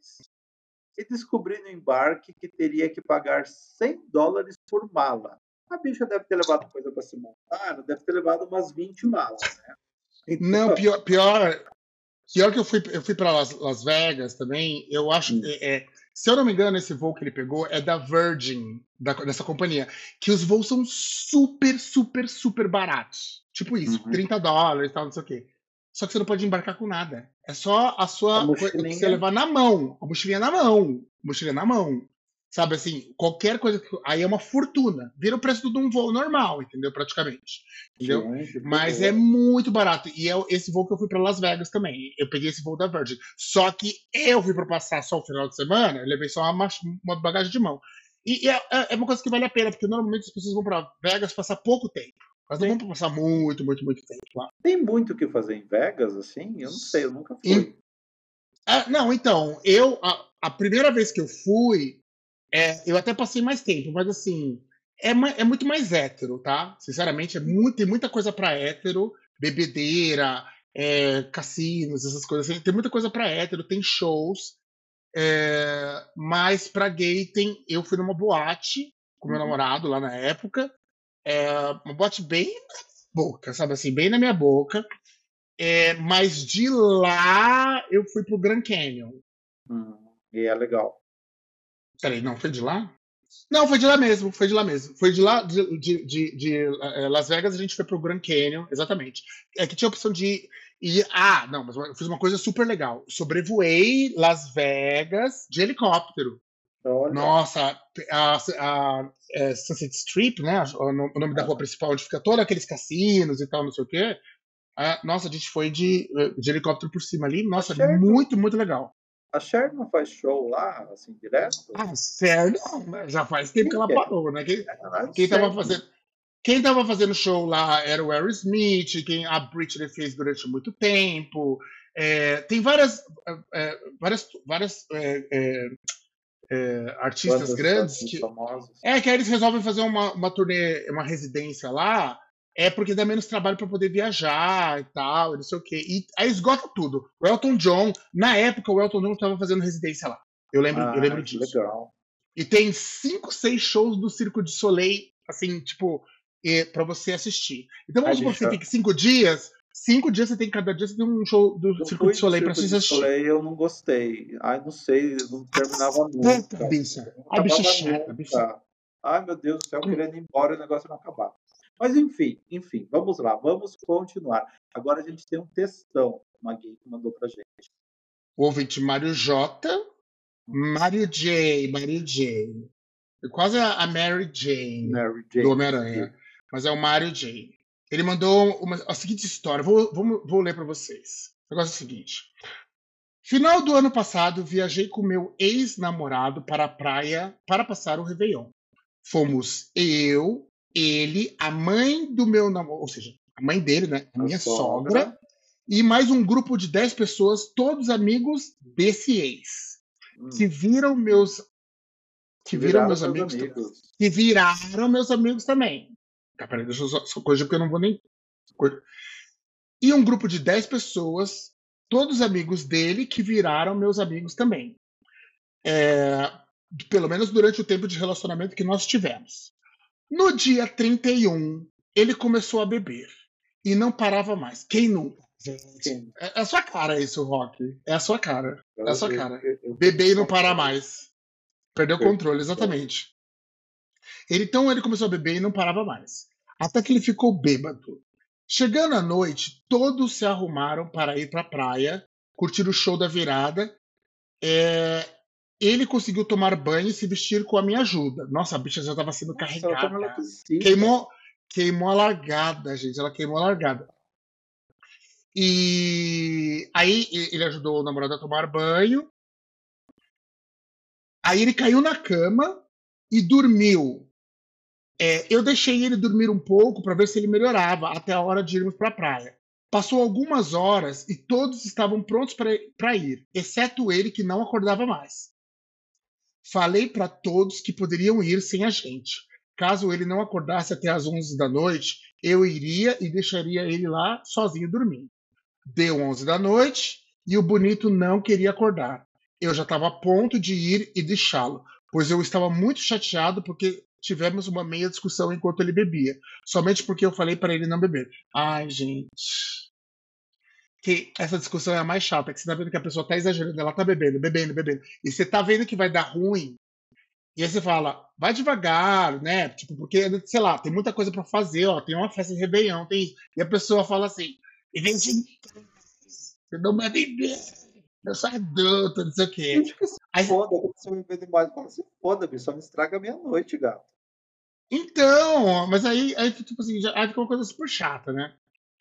e descobri no embarque que teria que pagar $100 por mala. A bicha deve ter levado coisa para se montar, deve ter levado umas 20 malas, né?
Então... Não, pior que eu fui para Las Vegas também, eu acho que, se eu não me engano, esse voo que ele pegou é da Virgin, dessa companhia, que os voos são super, super, super baratos. Tipo isso, $30 e tal, não sei o quê. Só que você não pode embarcar com nada. É só a sua coisa que você levar na mão. A mochilinha na mão. Sabe assim, qualquer coisa. Aí é uma fortuna. Vira o preço de um voo normal, entendeu? Praticamente. Entendeu? Mas é muito barato. E esse voo que eu fui para Las Vegas também. Eu peguei esse voo da Virgin. Só que eu fui para passar só o final de semana, eu levei só uma bagagem de mão. E é uma coisa que vale a pena, porque normalmente as pessoas vão para Vegas passar pouco tempo. Mas não vamos passar muito, muito, muito tempo lá.
Tem muito o que fazer em Vegas, assim? Eu não sei, eu nunca fui.
Não, então, a primeira vez que eu fui, eu até passei mais tempo, mas assim, é muito mais hétero, tá? Sinceramente, tem muita coisa pra hétero, bebedeira, cassinos, essas coisas assim. Tem muita coisa pra hétero, tem shows, mas pra gay eu fui numa boate com meu namorado lá na época, uma boate bem na boca, sabe assim, bem na minha boca. Mas de lá eu fui pro Grand Canyon.
E é legal.
Peraí, não, foi de lá? Não, foi de lá mesmo. Foi de lá, de Las Vegas, a gente foi pro Grand Canyon, exatamente. É que tinha a opção de ir. Não, mas eu fiz uma coisa super legal. Sobrevoei Las Vegas de helicóptero.
Olha.
Nossa, a Sunset Strip, né? O nome da rua principal, onde fica todos aqueles cassinos e tal, não sei o quê. Nossa, a gente foi de helicóptero por cima ali. Nossa, muito, muito legal.
A Cher não faz show lá, assim, direto?
A Cher não, já faz tempo que ela parou, né? Quem tava fazendo show lá era o Aerosmith, quem a Britney fez durante muito tempo. Tem várias artistas
Bandas
grandes que aí eles resolvem fazer uma turnê, uma residência lá. Porque dá menos trabalho para poder viajar e tal, não sei o quê. E aí esgota tudo. O Elton John, na época, o Elton John estava fazendo residência lá. Eu lembro disso.
Legal.
E tem 5, 6 shows do Circo de Soleil, assim, tipo, para você assistir. Então vamos supor que você fique 5 dias. 5 dias você tem, cada dia você tem um show do Circo de Soleil pra você assistir.
Soleil eu não gostei. Não sei, não terminava nunca.
Bicha. A bicha chata, bicha.
Ai, meu Deus do céu, querendo ir embora e o negócio não acabar. Mas enfim, vamos lá, vamos continuar. Agora a gente tem um textão, uma gay que mandou pra gente.
O ouvinte Mário J. Mário J. É quase a Mary Jane do Homem-Aranha, mas é o Mário J. Ele mandou a seguinte história, vou ler para vocês. O negócio é o seguinte. Final do ano passado, viajei com meu ex-namorado para a praia para passar o Réveillon. Fomos eu, ele, a mãe do meu namorado, ou seja, a mãe dele, né? A minha sogra, e mais um grupo de 10 pessoas, todos amigos desse ex. Que viraram meus amigos. Que viraram meus amigos também. Tá, peraí, deixa eu só corrigir, porque eu não vou nem. E um grupo de 10 pessoas, todos amigos dele, que viraram meus amigos também. Pelo menos durante o tempo de relacionamento que nós tivemos. No dia 31, ele começou a beber. E não parava mais. Quem nunca? Gente, é a sua cara isso, Rock. É a sua cara. É a sua cara. Beber e não parar mais. Perdeu o controle, exatamente. Então ele começou a beber e não parava mais. Até que ele ficou bêbado. Chegando à noite, todos se arrumaram para ir para a praia, curtir o show da virada. Ele conseguiu tomar banho e se vestir com a minha ajuda. Nossa, a bicha já estava sendo carregada. Queimou a largada, gente. Ela queimou a largada. E aí ele ajudou o namorado a tomar banho. Aí ele caiu na cama e dormiu. Eu deixei ele dormir um pouco para ver se ele melhorava até a hora de irmos para a praia. Passou algumas horas e todos estavam prontos para ir, exceto ele, que não acordava mais. Falei para todos que poderiam ir sem a gente. Caso ele não acordasse até as 11 da noite, eu iria e deixaria ele lá sozinho dormindo. Deu 11 da noite e o bonito não queria acordar. Eu já estava a ponto de ir e deixá-lo, pois eu estava muito chateado porque tivemos uma meia discussão enquanto ele bebia, somente porque eu falei para ele não beber. Ai, gente. Que essa discussão é a mais chata, que você tá vendo que a pessoa tá exagerando, ela tá bebendo. E você tá vendo que vai dar ruim. E aí você fala, vai devagar, né? Tipo, porque, sei lá, tem muita coisa para fazer, ó. Tem uma festa de Réveillon, tem isso. E a pessoa fala assim, você não vai beber. Eu sou adulto, não sei o quê.
Gente, que se foda, quando você beber demais, fala assim, foda, bicho, só me estraga a meia-noite, gato.
Então, mas aí tipo assim, aí fica uma coisa super chata, né?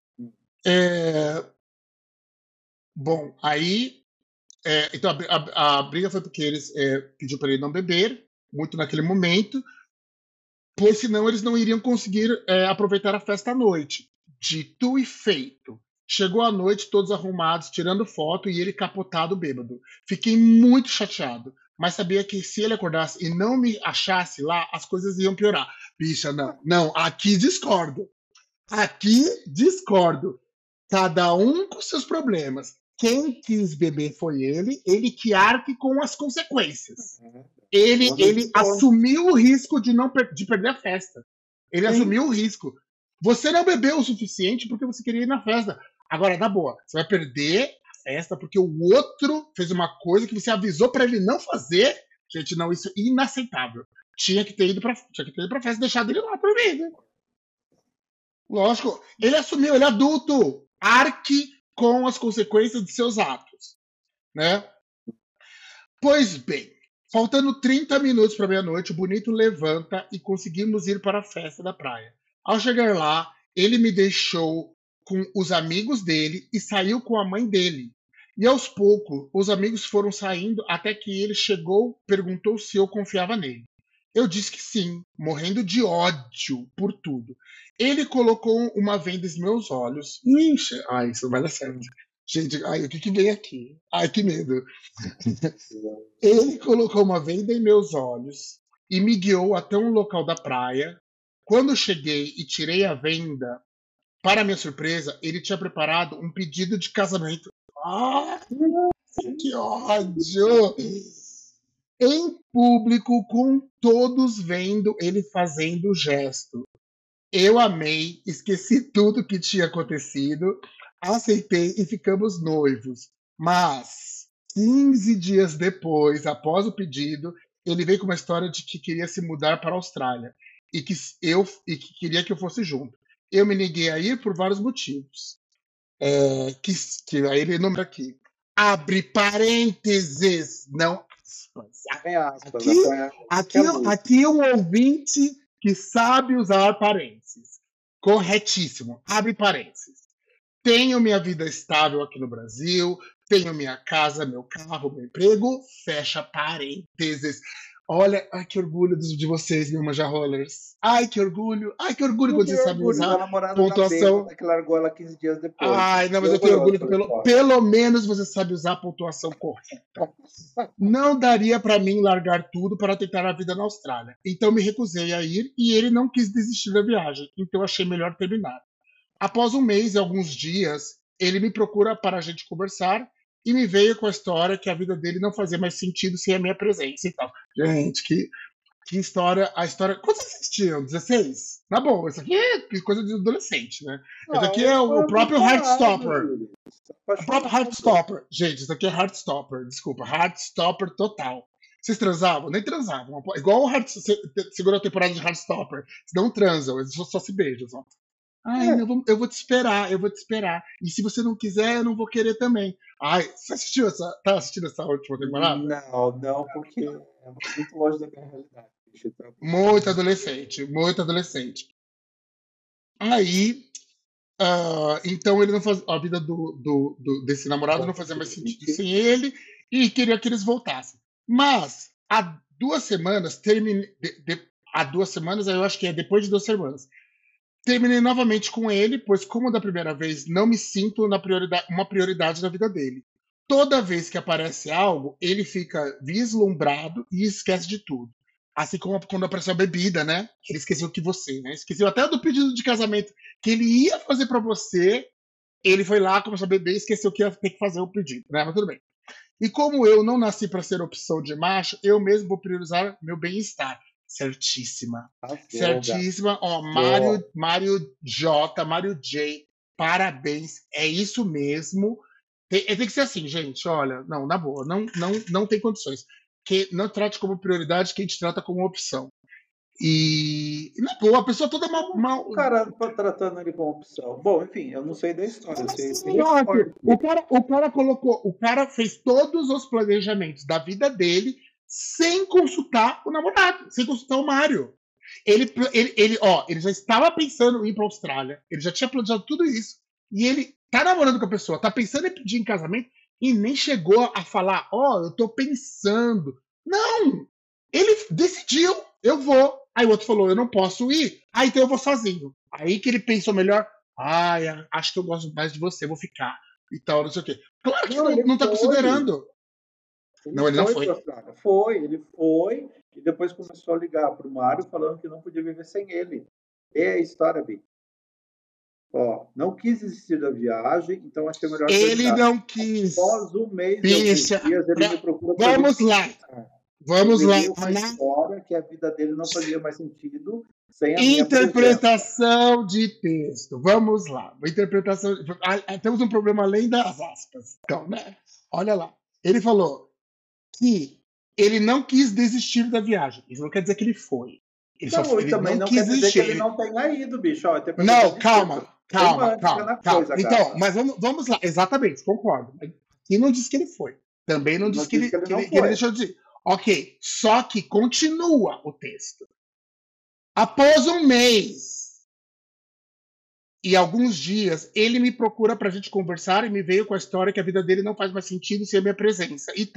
Bom, aí. Então a briga foi porque eles pediu para ele não beber, muito naquele momento, pois senão eles não iriam conseguir aproveitar a festa à noite. Dito e feito. Chegou a noite, todos arrumados, tirando foto e ele capotado bêbado. Fiquei muito chateado, mas sabia que se ele acordasse e não me achasse lá, as coisas iam piorar. Bicha, não, aqui discordo. Cada um com seus problemas. Quem quis beber foi ele que arque com as consequências. Ele assumiu o risco de perder a festa. Ele assumiu o risco. Você não bebeu o suficiente porque você queria ir na festa. Agora, na boa, você vai perder a festa porque o outro fez uma coisa que você avisou para ele não fazer. Gente, não, isso é inaceitável. Tinha que ter ido pra festa e deixado ele lá dormindo. Lógico, ele assumiu, ele é adulto. Arque com as consequências de seus atos, né? Pois bem, faltando 30 minutos para meia-noite, o bonito levanta e conseguimos ir para a festa da praia. Ao chegar lá, ele me deixou com os amigos dele e saiu com a mãe dele. E aos poucos, os amigos foram saindo até que ele chegou, perguntou se eu confiava nele. Eu disse que sim, morrendo de ódio por tudo. Ele colocou uma venda em meus olhos. Ixi, isso vai dar certo. Gente, o que vem aqui? Ai, que medo. Ele colocou uma venda em meus olhos e me guiou até um local da praia. Quando cheguei e tirei a venda, para minha surpresa, ele tinha preparado um pedido de casamento. Que ódio! Em público, com todos vendo ele fazendo o gesto. Eu amei, esqueci tudo que tinha acontecido, aceitei e ficamos noivos. Mas, 15 dias depois, após o pedido, ele veio com uma história de que queria se mudar para a Austrália e que queria que eu fosse junto. Eu me neguei a ir por vários motivos. Que aí ele enumera aqui. Abre parênteses, não aspas. Aqui um ouvinte que sabe usar parênteses. Corretíssimo. Abre parênteses. Tenho minha vida estável aqui no Brasil, tenho minha casa, meu carro, meu emprego, fecha parênteses. Olha, ai, que orgulho de vocês, meu Manja Rollers. Ai, que orgulho quando vocês sabem usar pontuação.
Que largou ela 15 dias depois.
Ai, não, mas eu tenho orgulho que pelo menos você sabe usar a pontuação correta. Não daria para mim largar tudo para tentar a vida na Austrália. Então me recusei a ir e ele não quis desistir da viagem. Então achei melhor terminar. Após um mês e alguns dias, ele me procura para a gente conversar e me veio com a história que a vida dele não fazia mais sentido sem a minha presença e tal. Gente, que história. A história. Quantos vocês tinham? 16? Na boa, isso aqui é coisa de adolescente, né? Isso aqui é o próprio Heartstopper. O próprio Heartstopper. Gente, isso aqui é Heartstopper. Desculpa, Heartstopper total. Vocês transavam? Nem transavam. Igual o segunda temporada de Heartstopper. Vocês não transam, eles só se beijam. Só. Ai, eu vou te esperar. E se você não quiser, eu não vou querer também. Ai, você tá assistindo essa última temporada?
Não, porque é muito longe da minha realidade.
Muito adolescente. Aí, então ele não faz, a vida desse namorado não fazia mais sentido sem ele e queria que eles voltassem. Mas, há 2 semanas, há 2 semanas, eu acho que é depois de 2 semanas, terminei novamente com ele, pois como da primeira vez, não me sinto uma prioridade na vida dele. Toda vez que aparece algo, ele fica vislumbrado e esquece de tudo. Assim como quando apareceu a bebida, né? Ele esqueceu que você, né? Esqueceu até do pedido de casamento que ele ia fazer pra você. Ele foi lá, começou a beber e esqueceu que ia ter que fazer o pedido, né? Mas tudo bem. E como eu não nasci para ser opção de macho, eu mesmo vou priorizar meu bem-estar. Certíssima. Certíssima. Ó, Mário J, parabéns. É isso mesmo. Tem que ser assim, gente. Olha, não, na boa, não tem condições. Que não trate como prioridade quem te trata como opção. E na boa, a pessoa toda mal.
O cara tá tratando ele como opção. Bom, enfim, eu não sei da história.
O cara fez todos os planejamentos da vida dele sem consultar o namorado, sem consultar o Mário. Ele já estava pensando em ir para a Austrália, ele já tinha planejado tudo isso, e ele tá namorando com a pessoa, tá pensando em pedir em casamento, e nem chegou a falar, eu tô pensando. Não! Ele decidiu, eu vou. Aí o outro falou, eu não posso ir. Aí então eu vou sozinho. Aí que ele pensou melhor, acho que eu gosto mais de você, vou ficar. E tal, não sei o quê. Claro que não tá considerando. Ele não foi.
Ele foi e depois começou a ligar pro Mário falando que não podia viver sem ele. É a história, Bi. Não quis desistir da viagem, então achei melhor.
Ele não quis.
Após um mês
Bicha,
dias, ele me procura.
Vamos lá.
Uma história que a vida dele não fazia mais sentido sem a minha
interpretação de texto. Vamos lá. Interpretação. Temos um problema além das aspas. Então, né? Olha lá. Ele falou que ele não quis desistir da viagem. Isso não quer dizer que ele foi. Ele
também não quer dizer que ele não tenha ido, bicho.
Não, calma. Então, mas vamos lá. Exatamente, concordo. E não disse que ele foi. Também não disse que ele deixou de ir. Ok, só que continua o texto. Após um mês e alguns dias, ele me procura pra gente conversar e me veio com a história que a vida dele não faz mais sentido sem a minha presença. E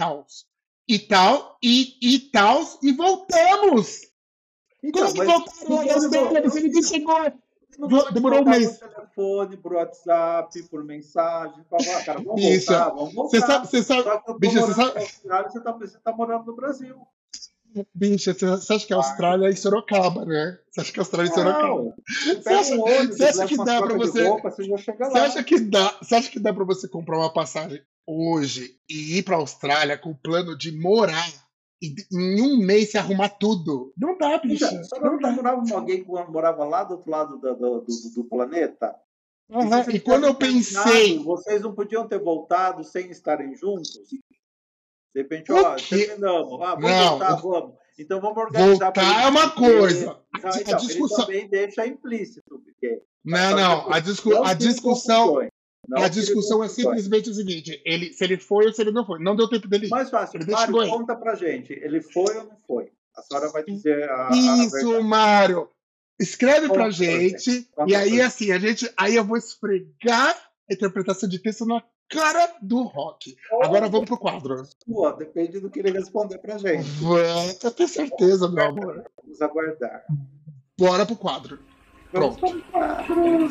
voltamos!
Então,
quando voltamos? Ele chegou. Demorou um mês.
Por telefone, por WhatsApp, por mensagem. Cara, vamos voltar.
Você sabe. Bicha,
você tá morando no Brasil.
Bicha, você acha que a Austrália é em Sorocaba, né? Você acha que a Austrália é em Sorocaba?
Você acha que dá pra você.
Você acha que dá pra você comprar uma passagem hoje e ir pra Austrália com o plano de morar e em um mês se arrumar tudo? Não dá, bicha.
Só não namorava alguém que morava lá do outro lado do planeta?
E quando eu pensei.
Vocês não podiam ter voltado sem estarem juntos? De repente,
O
ó,
quê?
terminamos. Ah, vamos
Não,
voltar? Vamos. Então vamos organizar para
voltar
ele
é uma
se ver.
coisa.
Não,
A
então, ele
discussão.
também deixa implícito, porque
Não,
só que
não.
assim,
A
não crie
discussão.
confusões.
A
Não crie
discussão é
confusões.
simplesmente o seguinte: se ele foi ou se ele não foi. Não deu tempo dele ir.
Mais fácil.
Ele
Mário,
deixou aí.
conta pra gente. Ele foi ou não foi? A senhora vai dizer a
Isso,
verdade.
Mário. Escreve pra
Conta pra gente.
gente.
Conta
E aí,
pra
assim, aí eu vou esfregar a interpretação de texto na cara do Rock. Agora vamos pro quadro.
Sua, depende do que ele responder pra gente.
Eu tenho certeza, meu amor.
Vamos aguardar.
Bora pro quadro.
Vamos
Pronto.
para o quadro.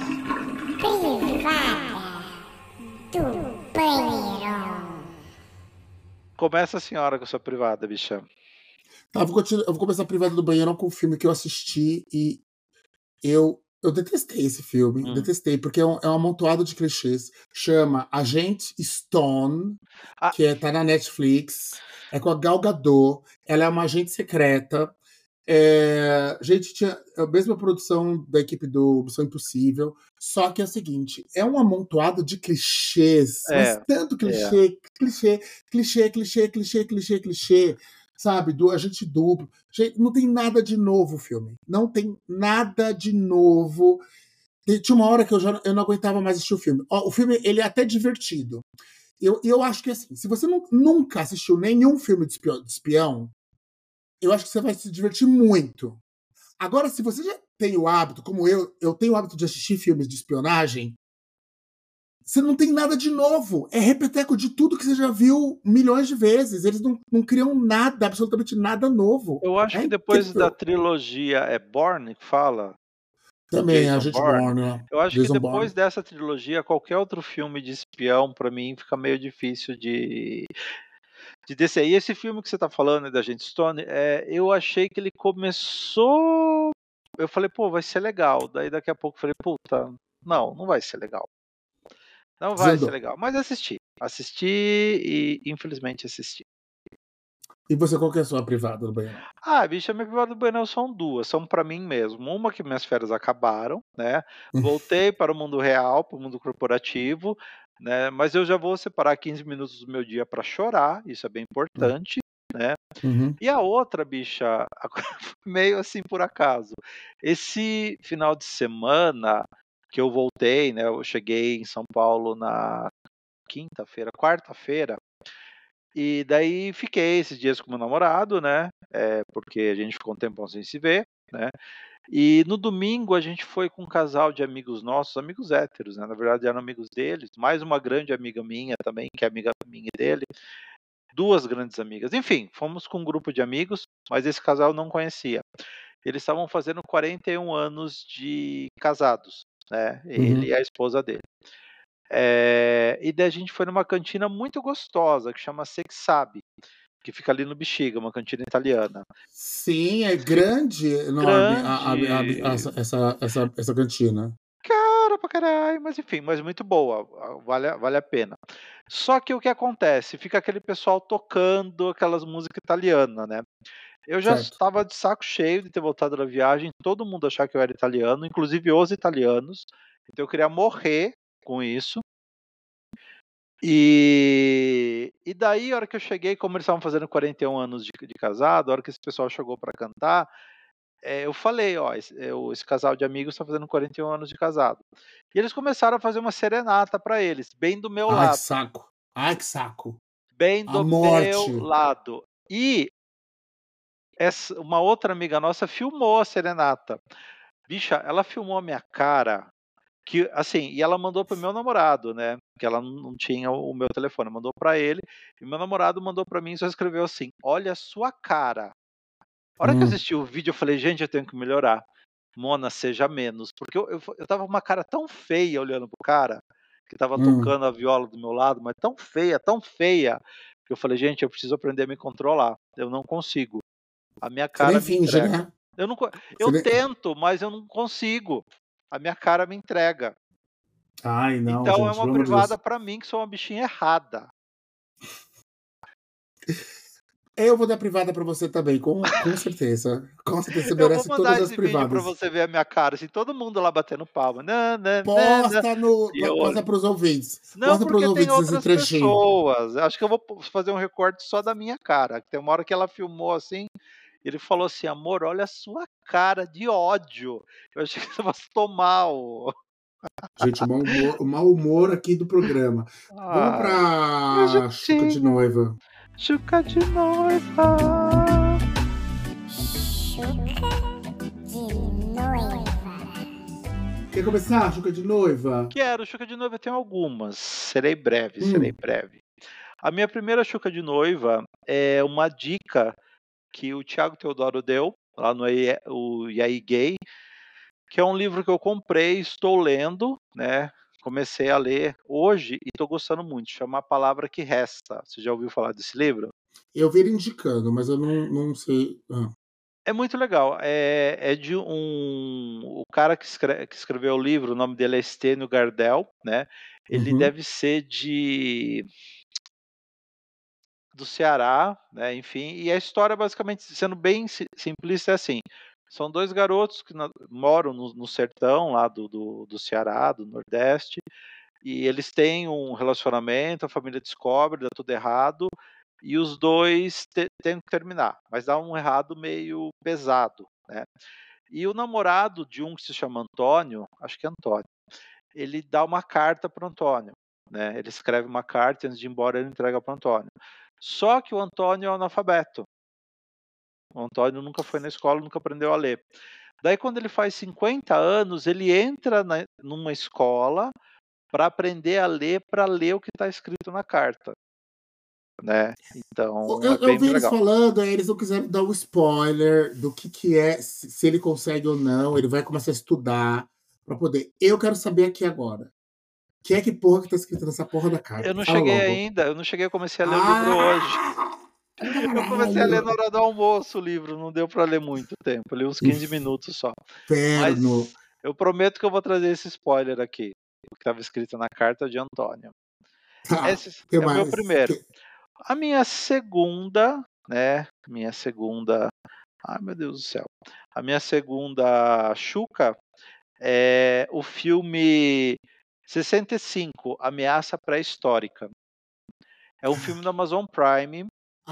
Privada do banheiro.
Começa a senhora com a sua privada, bicha.
Tá, eu vou começar a privada do banheiro com um filme que eu assisti e eu detestei esse filme. Detestei, porque é um amontoado de clichês. Chama Agente Stone, que tá na Netflix. É com a Gal Gadot. Ela é uma agente secreta. Gente, tinha a mesma produção da equipe do Missão Impossível, só que é o seguinte, é um amontoado de clichês, mas tanto clichê, sabe, do agente duplo. Gente, não tem nada de novo o filme, não tem nada de novo. Tinha uma hora que eu não aguentava mais assistir o filme. O filme, ele é até divertido. Eu acho que, assim, se você nunca assistiu nenhum filme de espião, eu acho que você vai se divertir muito. Agora, se você já tem o hábito, como eu tenho o hábito de assistir filmes de espionagem, você não tem nada de novo. É repeteco de tudo que você já viu milhões de vezes. Eles não criam nada, absolutamente nada novo.
Eu acho que depois da trilogia Bourne, que fala?
Também, a gente Bourne.
Eu acho que depois dessa trilogia, qualquer outro filme de espião, pra mim, fica meio difícil de descer. E esse filme que você tá falando da Agente Stone, eu achei que ele começou. Eu falei, pô, vai ser legal. Daí daqui a pouco eu falei, puta, não vai ser legal. Não vai ser legal. Mas assisti. Assisti e infelizmente assisti.
E você, qual que é a sua privada do banheiro?
Bicha, minha privada do banheiro são duas. São pra mim mesmo. Uma que minhas férias acabaram, né? Voltei para o mundo real, para o mundo corporativo, né? Mas eu já vou separar 15 minutos do meu dia para chorar. Isso é bem importante, né? E a outra, bicha, meio assim por acaso. Esse final de semana que eu voltei, né? Eu cheguei em São Paulo na quarta-feira, e daí fiquei esses dias com meu namorado, né? Porque a gente ficou um tempão sem se ver, né? E no domingo a gente foi com um casal de amigos nossos, amigos héteros, né? Na verdade eram amigos deles, mais uma grande amiga minha também, que é amiga minha e dele. Duas grandes amigas. Enfim, fomos com um grupo de amigos, mas esse casal eu não conhecia. Eles estavam fazendo 41 anos de casados, né? Ele e a esposa dele. E daí a gente foi numa cantina muito gostosa, que chama Sexabi, que fica ali no Bexiga, uma cantina italiana.
Sim, é grande, enorme essa cantina.
Cara pra caralho, mas enfim, mas muito boa, vale a pena. Só que o que acontece? Fica aquele pessoal tocando aquelas músicas italianas, né? Eu já estava de saco cheio de ter voltado da viagem, todo mundo achar que eu era italiano, inclusive os italianos. Então eu queria morrer com isso. E daí, a hora que eu cheguei, como eles estavam fazendo 41 anos de casado, a hora que esse pessoal chegou para cantar, eu falei, esse casal de amigos está fazendo 41 anos de casado. E eles começaram a fazer uma serenata para eles, bem do meu lado.
Ai, que saco.
Bem do meu lado. E uma outra amiga nossa filmou a serenata. Bicha, ela filmou a minha cara, que assim, e ela mandou pro meu namorado, né? Que ela não tinha o meu telefone, mandou para ele, e meu namorado mandou para mim e só escreveu assim: "Olha a sua cara". A hora que eu assisti o vídeo, eu falei: "Gente, eu tenho que melhorar. Mona, seja menos", porque eu tava com uma cara tão feia olhando pro cara, que tava tocando a viola do meu lado, mas tão feia, que eu falei: "Gente, eu preciso aprender a me controlar. Eu não consigo. A minha cara me entrega".
Né?
Eu tento, mas eu não consigo. A minha cara me entrega.
Ai, não,
então
gente,
é uma privada pra mim, que sou uma bichinha errada.
Eu vou dar privada pra você também, com certeza. Com certeza, você
Eu vou
merece
mandar
todas as
esse vídeo pra
privadas.
você ver a minha cara, assim, todo mundo lá batendo palma. Nã, nã, nã, nã.
Posta no.
E eu
Posta
olho.
pros ouvintes.
Não,
Posta pros
porque tem
ouvintes esse
outras
trechinho.
pessoas. Acho que eu vou fazer um recorte só da minha cara. Tem uma hora que ela filmou assim, ele falou assim: amor, olha a sua cara de ódio. Eu achei que você fosse tomar o.
Gente, o mau humor aqui do programa. Vamos
Ai, minha
pra Xuca de
Jutinha,
Noiva.
Chuca de noiva.
Chuca de noiva.
Quer começar, Xuca de Noiva?
Quero, Chuca de noiva eu tenho algumas. Serei breve, serei
Hum,
breve. A minha primeira Xuca de noiva é uma dica que o Thiago Teodoro deu lá no o E aí Gay, que é um livro que eu comprei, estou lendo, né? Comecei a ler hoje e estou gostando muito. Chama A Palavra que Resta. Você já ouviu falar desse livro?
eu vi ele indicando, mas eu não sei.
É muito legal. É de o cara que escreveu o livro, o nome dele é Estênio Gardel, né? Ele
Uhum,
deve ser do Ceará, né? Enfim, e a história, basicamente, sendo bem simplista, é assim: são dois garotos que moram no sertão lá do Ceará, do Nordeste, e eles têm um relacionamento, a família descobre, dá tudo errado, e os dois têm que terminar, mas dá um errado meio pesado, né? E o namorado de um que se chama Antônio, acho que é Antônio, ele dá uma carta para o Antônio, né? Ele escreve uma carta e antes de ir embora ele entrega para o Antônio. Só que o Antônio é analfabeto. O Antônio nunca foi na escola, nunca aprendeu a ler. Daí, quando ele faz 50 anos, ele entra numa escola para aprender a ler, para ler o que está escrito na carta, né? Então, é
eu
bem
vi eles
legal.
falando, aí eles não quiseram dar um spoiler do que é, se ele consegue ou não. Ele vai começar a estudar pra poder. Eu quero saber aqui agora. Que é que porra que tá escrito nessa porra da
Eu
carta?
não
Fala
cheguei
logo.
ainda, eu não cheguei, eu comecei a ler o livro hoje.
Ah!
Eu comecei a ler na
Caralho!
hora do almoço o livro, não deu para ler muito tempo, eu li uns 15 minutos só.
Inferno.
Mas eu prometo que eu vou trazer esse spoiler aqui, o que estava escrito na carta de Antônio.
Tá,
Esse
que
é o meu
mais?
primeiro. A minha segunda, né, ai meu Deus do céu. A minha segunda Xuca é o filme 65, Ameaça Pré-Histórica. É um filme da Amazon Prime.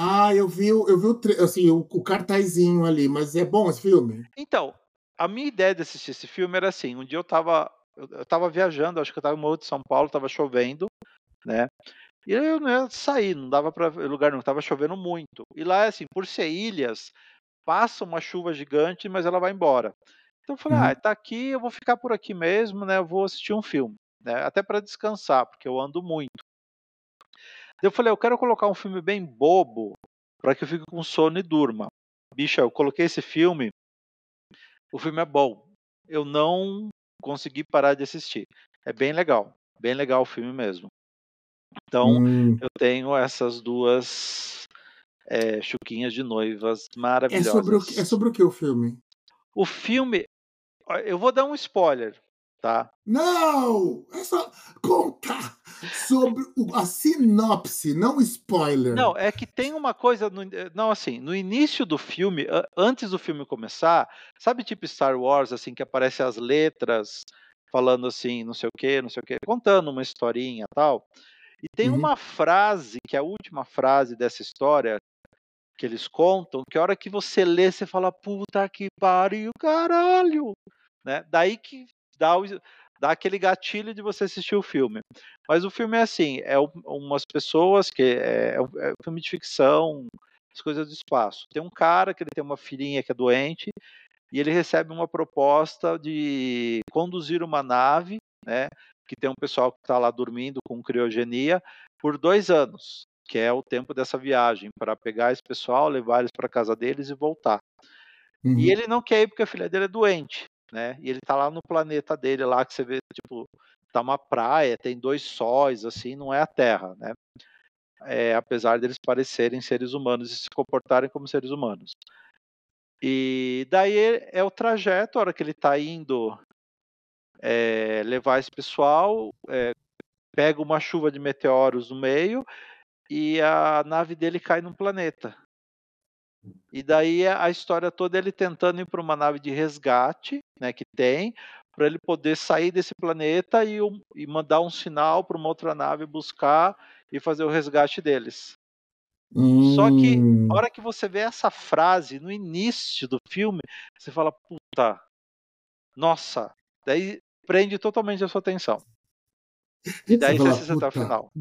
Eu vi assim, o cartazinho ali, mas é bom esse filme?
Então, a minha ideia de assistir esse filme era assim, um dia eu estava viajando, acho que eu estava em Morro de São Paulo, estava chovendo, né, e eu não ia sair, não dava para ver lugar não, estava chovendo muito. E lá, assim, por ser ilhas, passa uma chuva gigante, mas ela vai embora. Então eu falei: "Ah,
Uhum.
tá aqui, eu vou ficar por aqui mesmo, né, eu vou assistir um filme", né, até para descansar, porque eu ando muito. Daí eu falei: "Eu quero colocar um filme bem bobo, para que eu fique com sono e durma". Bicha, eu coloquei esse filme, o filme é bom. Eu não consegui parar de assistir. É bem legal o filme mesmo. Então,
Hum.
eu tenho essas 2 chuquinhas de noivas
É
maravilhosas.
sobre o que o filme?
O filme, ó, eu vou dar um spoiler, tá?
Não! É só conta sobre a sinopse, não spoiler.
Não, é que tem uma coisa não, assim, no início do filme, antes do filme começar, sabe tipo Star Wars, assim, que aparece as letras falando assim, não sei o quê, contando uma historinha, tal. E tem
Uhum.
uma frase, que é a última frase dessa história que eles contam, que a hora que você lê, você fala: "Puta que pariu, caralho!", né. Daí que dá o dá aquele gatilho de você assistir o filme. Mas o filme é assim, é umas pessoas que é um filme de ficção, as coisas do espaço. Tem um cara que ele tem uma filhinha que é doente, e ele recebe uma proposta de conduzir uma nave, né, que tem um pessoal que está lá dormindo com criogenia, por 2 anos, que é o tempo dessa viagem, para pegar esse pessoal, levar eles para casa deles e voltar. E
Uhum.
ele não quer ir porque a filha dele é doente, né, e ele está lá no planeta dele lá que você vê, tipo, tá uma praia, tem 2 sóis, assim, não é a Terra, né, apesar deles parecerem seres humanos e se comportarem como seres humanos. E daí é o trajeto, a hora que ele está indo, levar esse pessoal, pega uma chuva de meteoros no meio e a nave dele cai num planeta. E daí a história toda é ele tentando ir para uma nave de resgate, né, que tem, para ele poder sair desse planeta e mandar um sinal para uma outra nave buscar e fazer o resgate deles. Só que a hora que você vê essa frase no início do filme, você fala: "Puta, nossa", daí prende totalmente a sua atenção. E
Você
daí você
fala,
assiste até o
puta,
final.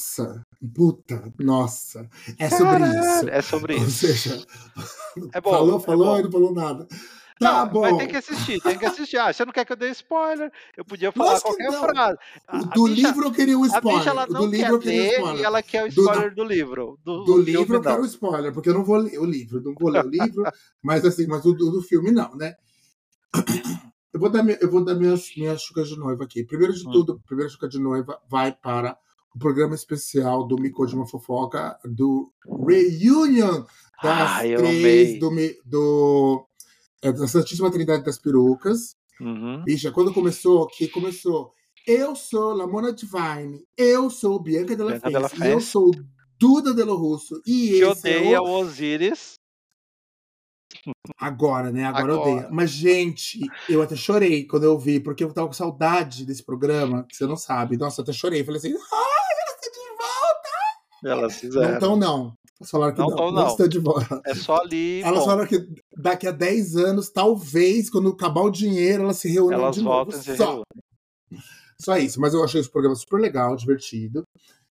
nossa. É sobre
Caralho,
isso.
é sobre
Ou
isso.
seja,
É bom, é
falou e
bom.
não falou nada.
Não,
Tá
vai ter que
bom.
assistir, tem que assistir. Ah, você não quer que eu dê spoiler? Eu podia falar
Lógico que
qualquer
não.
frase.
O
A
do
bicha
livro eu queria o
a bicha ela
spoiler. O do
não quer
livro eu queria o
ler e
spoiler.
ela quer o
Não,
spoiler do livro,
do
do
livro
filme
eu quero o
não.
spoiler, porque eu não vou ler o livro. Não vou ler o livro, mas assim, mas o do filme não, né? Eu vou dar minhas chucas de noiva aqui. Primeiro de tudo, a primeira chuca de noiva vai para o programa especial do Micô de uma Fofoca, do Reunion das
Eu
três
amei.
da Santíssima Trindade das Perucas.
Uhum.
Bicha, quando começou, eu sou Lamona Divine, eu sou Bianca Della
Bianca Della
Fence, e eu
Fence,
sou Duda Delo Russo, e
que
esse é
odeia
o...
o Osiris
Agora, né? Agora odeia.
agora.
Mas, gente, eu até chorei quando eu vi, porque eu tava com saudade desse programa, que você não sabe. Nossa, eu até chorei. Falei assim, ai, ela está de volta!
Elas
Não
fizeram.
estão, não. Elas falaram que
Não
não.
tão
Não
não.
estão de volta.
É só ali,
Elas
bom,
falaram que daqui a 10 anos, talvez, quando acabar o dinheiro, elas se reúnam
elas
de novo.
voltam e se reúnem.
Só isso. Mas eu achei esse programa super legal, divertido.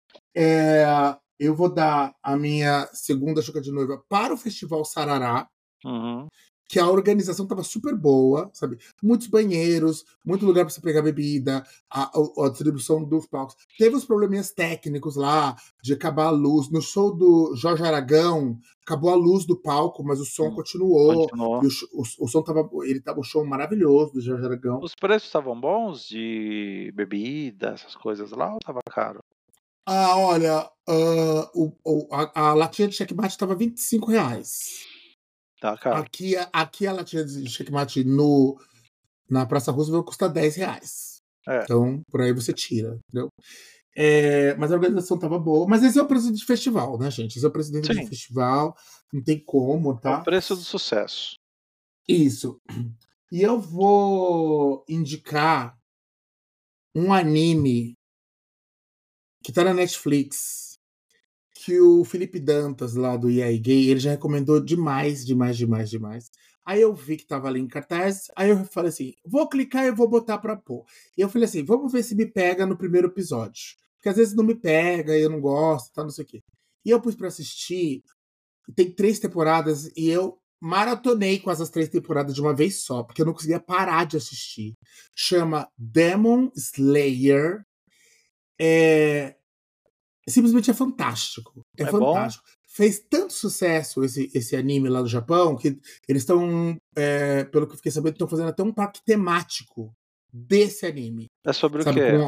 Eu vou dar a minha segunda chuca de noiva para o Festival Sarará,
Uhum.
que a organização estava super boa, sabe? Muitos banheiros, muito lugar para você pegar bebida, a distribuição dos palcos. Teve uns probleminhas técnicos lá, de acabar a luz. No show do Jorge Aragão, acabou a luz do palco, mas o som continuou.
Continuou.
E o som tava. Ele tava um show maravilhoso do Jorge Aragão.
Os preços estavam bons de bebida, essas coisas lá, ou tava caro?
Olha, a latinha de checkmate estava R$ 25.
Tá caro.
Aqui a latinha de checkmate na Praça Roosevelt custa R$ 10.
É.
Então, por aí você tira, entendeu? Mas a organização tava boa. Mas esse é o presidente de festival, né, gente? Esse é o presidente
Sim.
de festival. Não tem como,
É
tá?
o preço do sucesso.
Isso. E eu vou indicar um anime que tá na Netflix, que o Felipe Dantas, lá do EA Gay, ele já recomendou demais. Aí eu vi que tava ali em cartaz, aí eu falei assim, vou clicar e vou botar pra pôr. E eu falei assim, vamos ver se me pega no primeiro episódio. Porque às vezes não me pega, eu não gosto, tá, não sei o quê. E eu pus pra assistir, tem 3 temporadas, e eu maratonei com essas 3 temporadas de uma vez só, porque eu não conseguia parar de assistir. Chama Demon Slayer. Simplesmente é fantástico. É fantástico.
Bom?
Fez tanto sucesso esse anime lá do Japão que eles estão, pelo que eu fiquei sabendo, estão fazendo até um parque temático desse anime.
É sobre
Sabe,
o quê?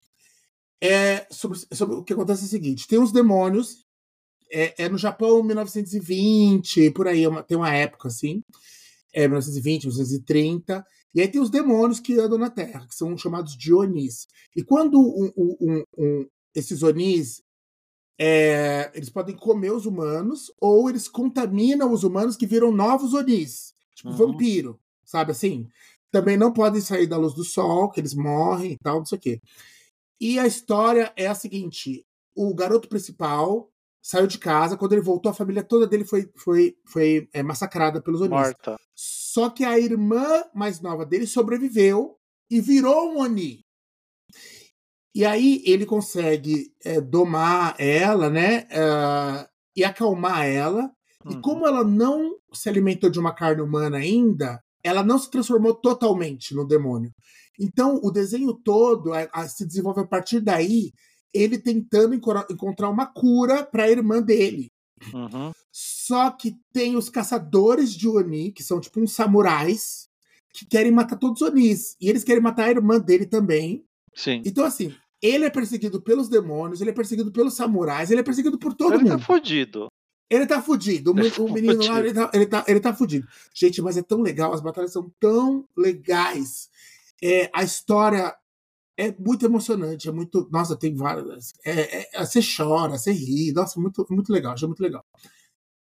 sobre o que acontece é o seguinte: tem uns demônios. No Japão, 1920, por aí, tem uma época assim. 1920, 1930. E aí tem os demônios que andam na Terra, que são chamados de Onis. E quando esses Onis eles podem comer os humanos, ou eles contaminam os humanos que viram novos Onis, tipo vampiro, sabe assim? Também não podem sair da luz do sol, que eles morrem e tal, não sei o quê. E a história é a seguinte: o garoto principal saiu de casa, quando ele voltou, a família toda dele foi massacrada pelos Onis.
Morta.
Só que a irmã mais nova dele sobreviveu e virou um Oni. E aí ele consegue domar ela, né? E acalmar ela. E como ela não se alimentou de uma carne humana ainda, ela não se transformou totalmente no demônio. Então o desenho todo se desenvolve a partir daí, ele tentando encontrar uma cura para a irmã dele. Só que tem os caçadores de Oni, que são tipo uns samurais, que querem matar todos os Onis. E eles querem matar a irmã dele também.
Sim.
Então, assim, ele é perseguido pelos demônios, ele é perseguido pelos samurais, ele é perseguido por todo mundo.
Ele tá fudido.
Ele tá fudido. O menino lá, ele tá fudido. Gente, mas é tão legal, as batalhas são tão legais. A história é muito emocionante, é muito... Nossa, tem várias... Você chora, você ri. Nossa, muito, muito legal, achei muito legal.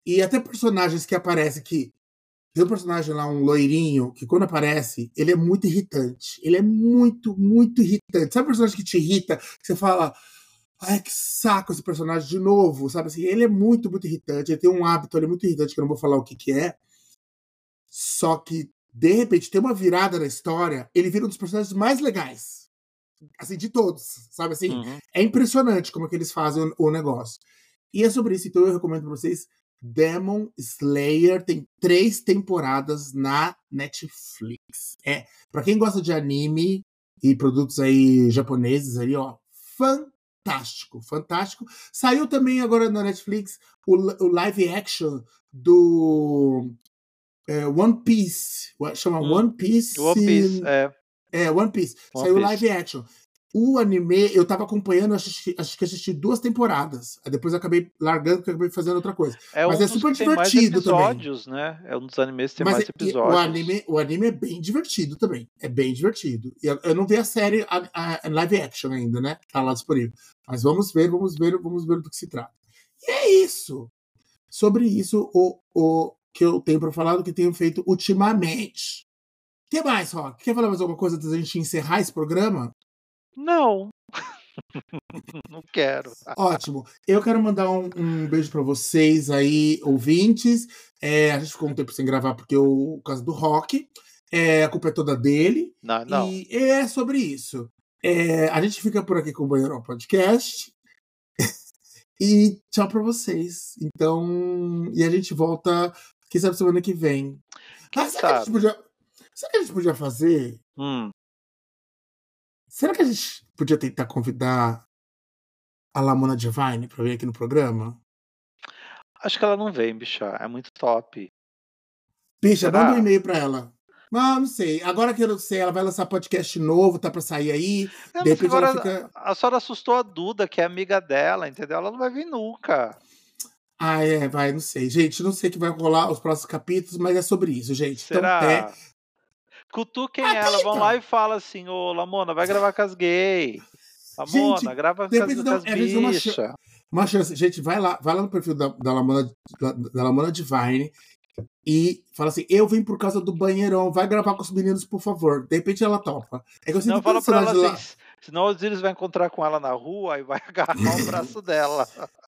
E até personagens que aparecem que... Tem um personagem lá, um loirinho, que quando aparece, ele é muito irritante. Ele é muito, muito irritante. Sabe o personagem que te irrita? Que você fala, ai, que saco esse personagem de novo, sabe assim? Ele é muito, muito irritante. Ele tem um hábito ali muito irritante, que eu não vou falar o que é. Só que, de repente, tem uma virada na história, ele vira um dos personagens mais legais. Assim, de todos, sabe assim? É impressionante como é que eles fazem o negócio. E é sobre isso, então eu recomendo pra vocês Demon Slayer. Tem 3 temporadas na Netflix. Pra quem gosta de anime e produtos aí japoneses aí, ó, fantástico, fantástico. Saiu também agora na Netflix o live action do One Piece. Chama One Piece.
One Piece,
One Piece. Saiu live action. O anime, eu tava acompanhando, acho que assisti 2 temporadas. Aí depois eu acabei largando, porque eu acabei fazendo outra coisa. Mas é super divertido
também. Episódios, né? É um dos animes que tem mais episódios.
O anime é bem divertido também. É bem divertido. Eu não vi a série a live action ainda, né? Tá lá disponível. Mas vamos ver do que se trata. E é isso. Sobre isso, o que eu tenho pra falar, do que tenho feito ultimamente. O que mais, Rock? Quer falar mais alguma coisa antes da gente encerrar esse programa?
Não. Não quero.
Ótimo. Eu quero mandar um beijo pra vocês aí, ouvintes. A gente ficou um tempo sem gravar por causa do Rock. A culpa é toda dele.
Não.
E é sobre isso. A gente fica por aqui com o Banheirão Podcast. E tchau pra vocês. Então, e a gente volta, quem sabe, semana que vem. Sabe o que a gente podia fazer? Será que a gente podia tentar convidar a Lamona Divine pra vir aqui no programa?
Acho que ela não vem, bicha. É muito top.
Bicha, manda um e-mail pra ela. Não sei. Agora que eu não sei, ela vai lançar podcast novo, tá pra sair aí. De repente
agora
ela fica...
A senhora assustou a Duda, que é amiga dela, entendeu? Ela não vai vir nunca.
Vai, não sei. Gente, não sei o que vai rolar os próximos capítulos, mas é sobre isso, gente.
Será?
Então,
cutuquem ela, vão lá e fala assim, ô Lamona, vai gravar com as gays. Lamona,
gente,
grava com as bichas.
Uma chance. Gente, vai lá no perfil da Lamona Divine e fala assim, eu vim por causa do Banheirão, vai gravar com os meninos, por favor. De repente ela topa.
Não, fala pra ela assim, senão o Osiris vai encontrar com ela na rua e vai agarrar o braço dela.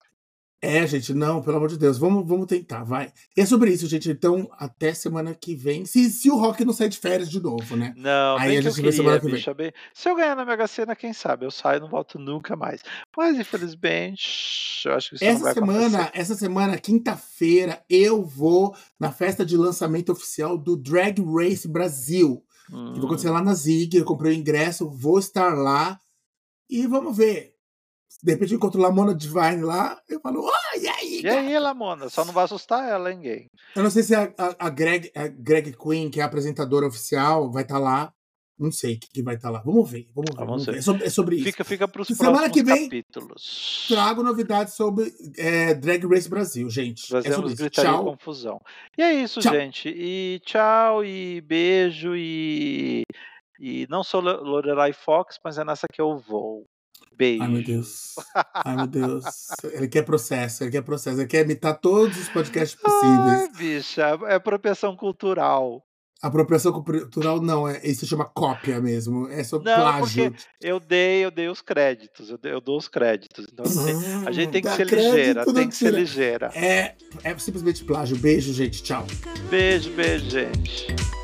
Gente, não, pelo amor de Deus, vamos tentar, vai. E é sobre isso, gente, então, até semana que vem, se o Rock não sair de férias de novo, né?
Não,
aí
bem
a gente vê semana que vem.
Se eu ganhar na Mega Sena, quem sabe, eu saio e não volto nunca mais. Mas, infelizmente, eu acho que isso não vai acontecer.
Essa semana, quinta-feira, eu vou na festa de lançamento oficial do Drag Race Brasil. Que vai acontecer lá na Zig, eu comprei o ingresso, vou estar lá e vamos ver. De repente eu encontro Lamona Divine lá, eu falo, e aí?
E aí, Lamona? Só não vai assustar ela, hein, gay?
Eu não sei se a Greg Queen, que é a apresentadora oficial, vai estar lá. Não sei o que vai estar lá. Vamos ver. É sobre isso.
Fica para os
semana que vem,
capítulos.
Trago novidades sobre Drag Race Brasil, gente.
Trazemos gritaria e confusão. E é isso, gente. E tchau, e beijo, e não sou Lorelai Fox, mas é nessa que eu vou. Beijo.
Ai, meu Deus. Ele quer processo. Ele quer imitar todos os podcasts possíveis.
Ai, bicha, é apropriação cultural.
Apropriação cultural não, isso se chama cópia mesmo. É só plágio.
Porque eu dei os créditos. Eu dou os créditos. Então a gente tem que ser ligeira.
É simplesmente plágio. Beijo, gente. Tchau.
Beijo, gente.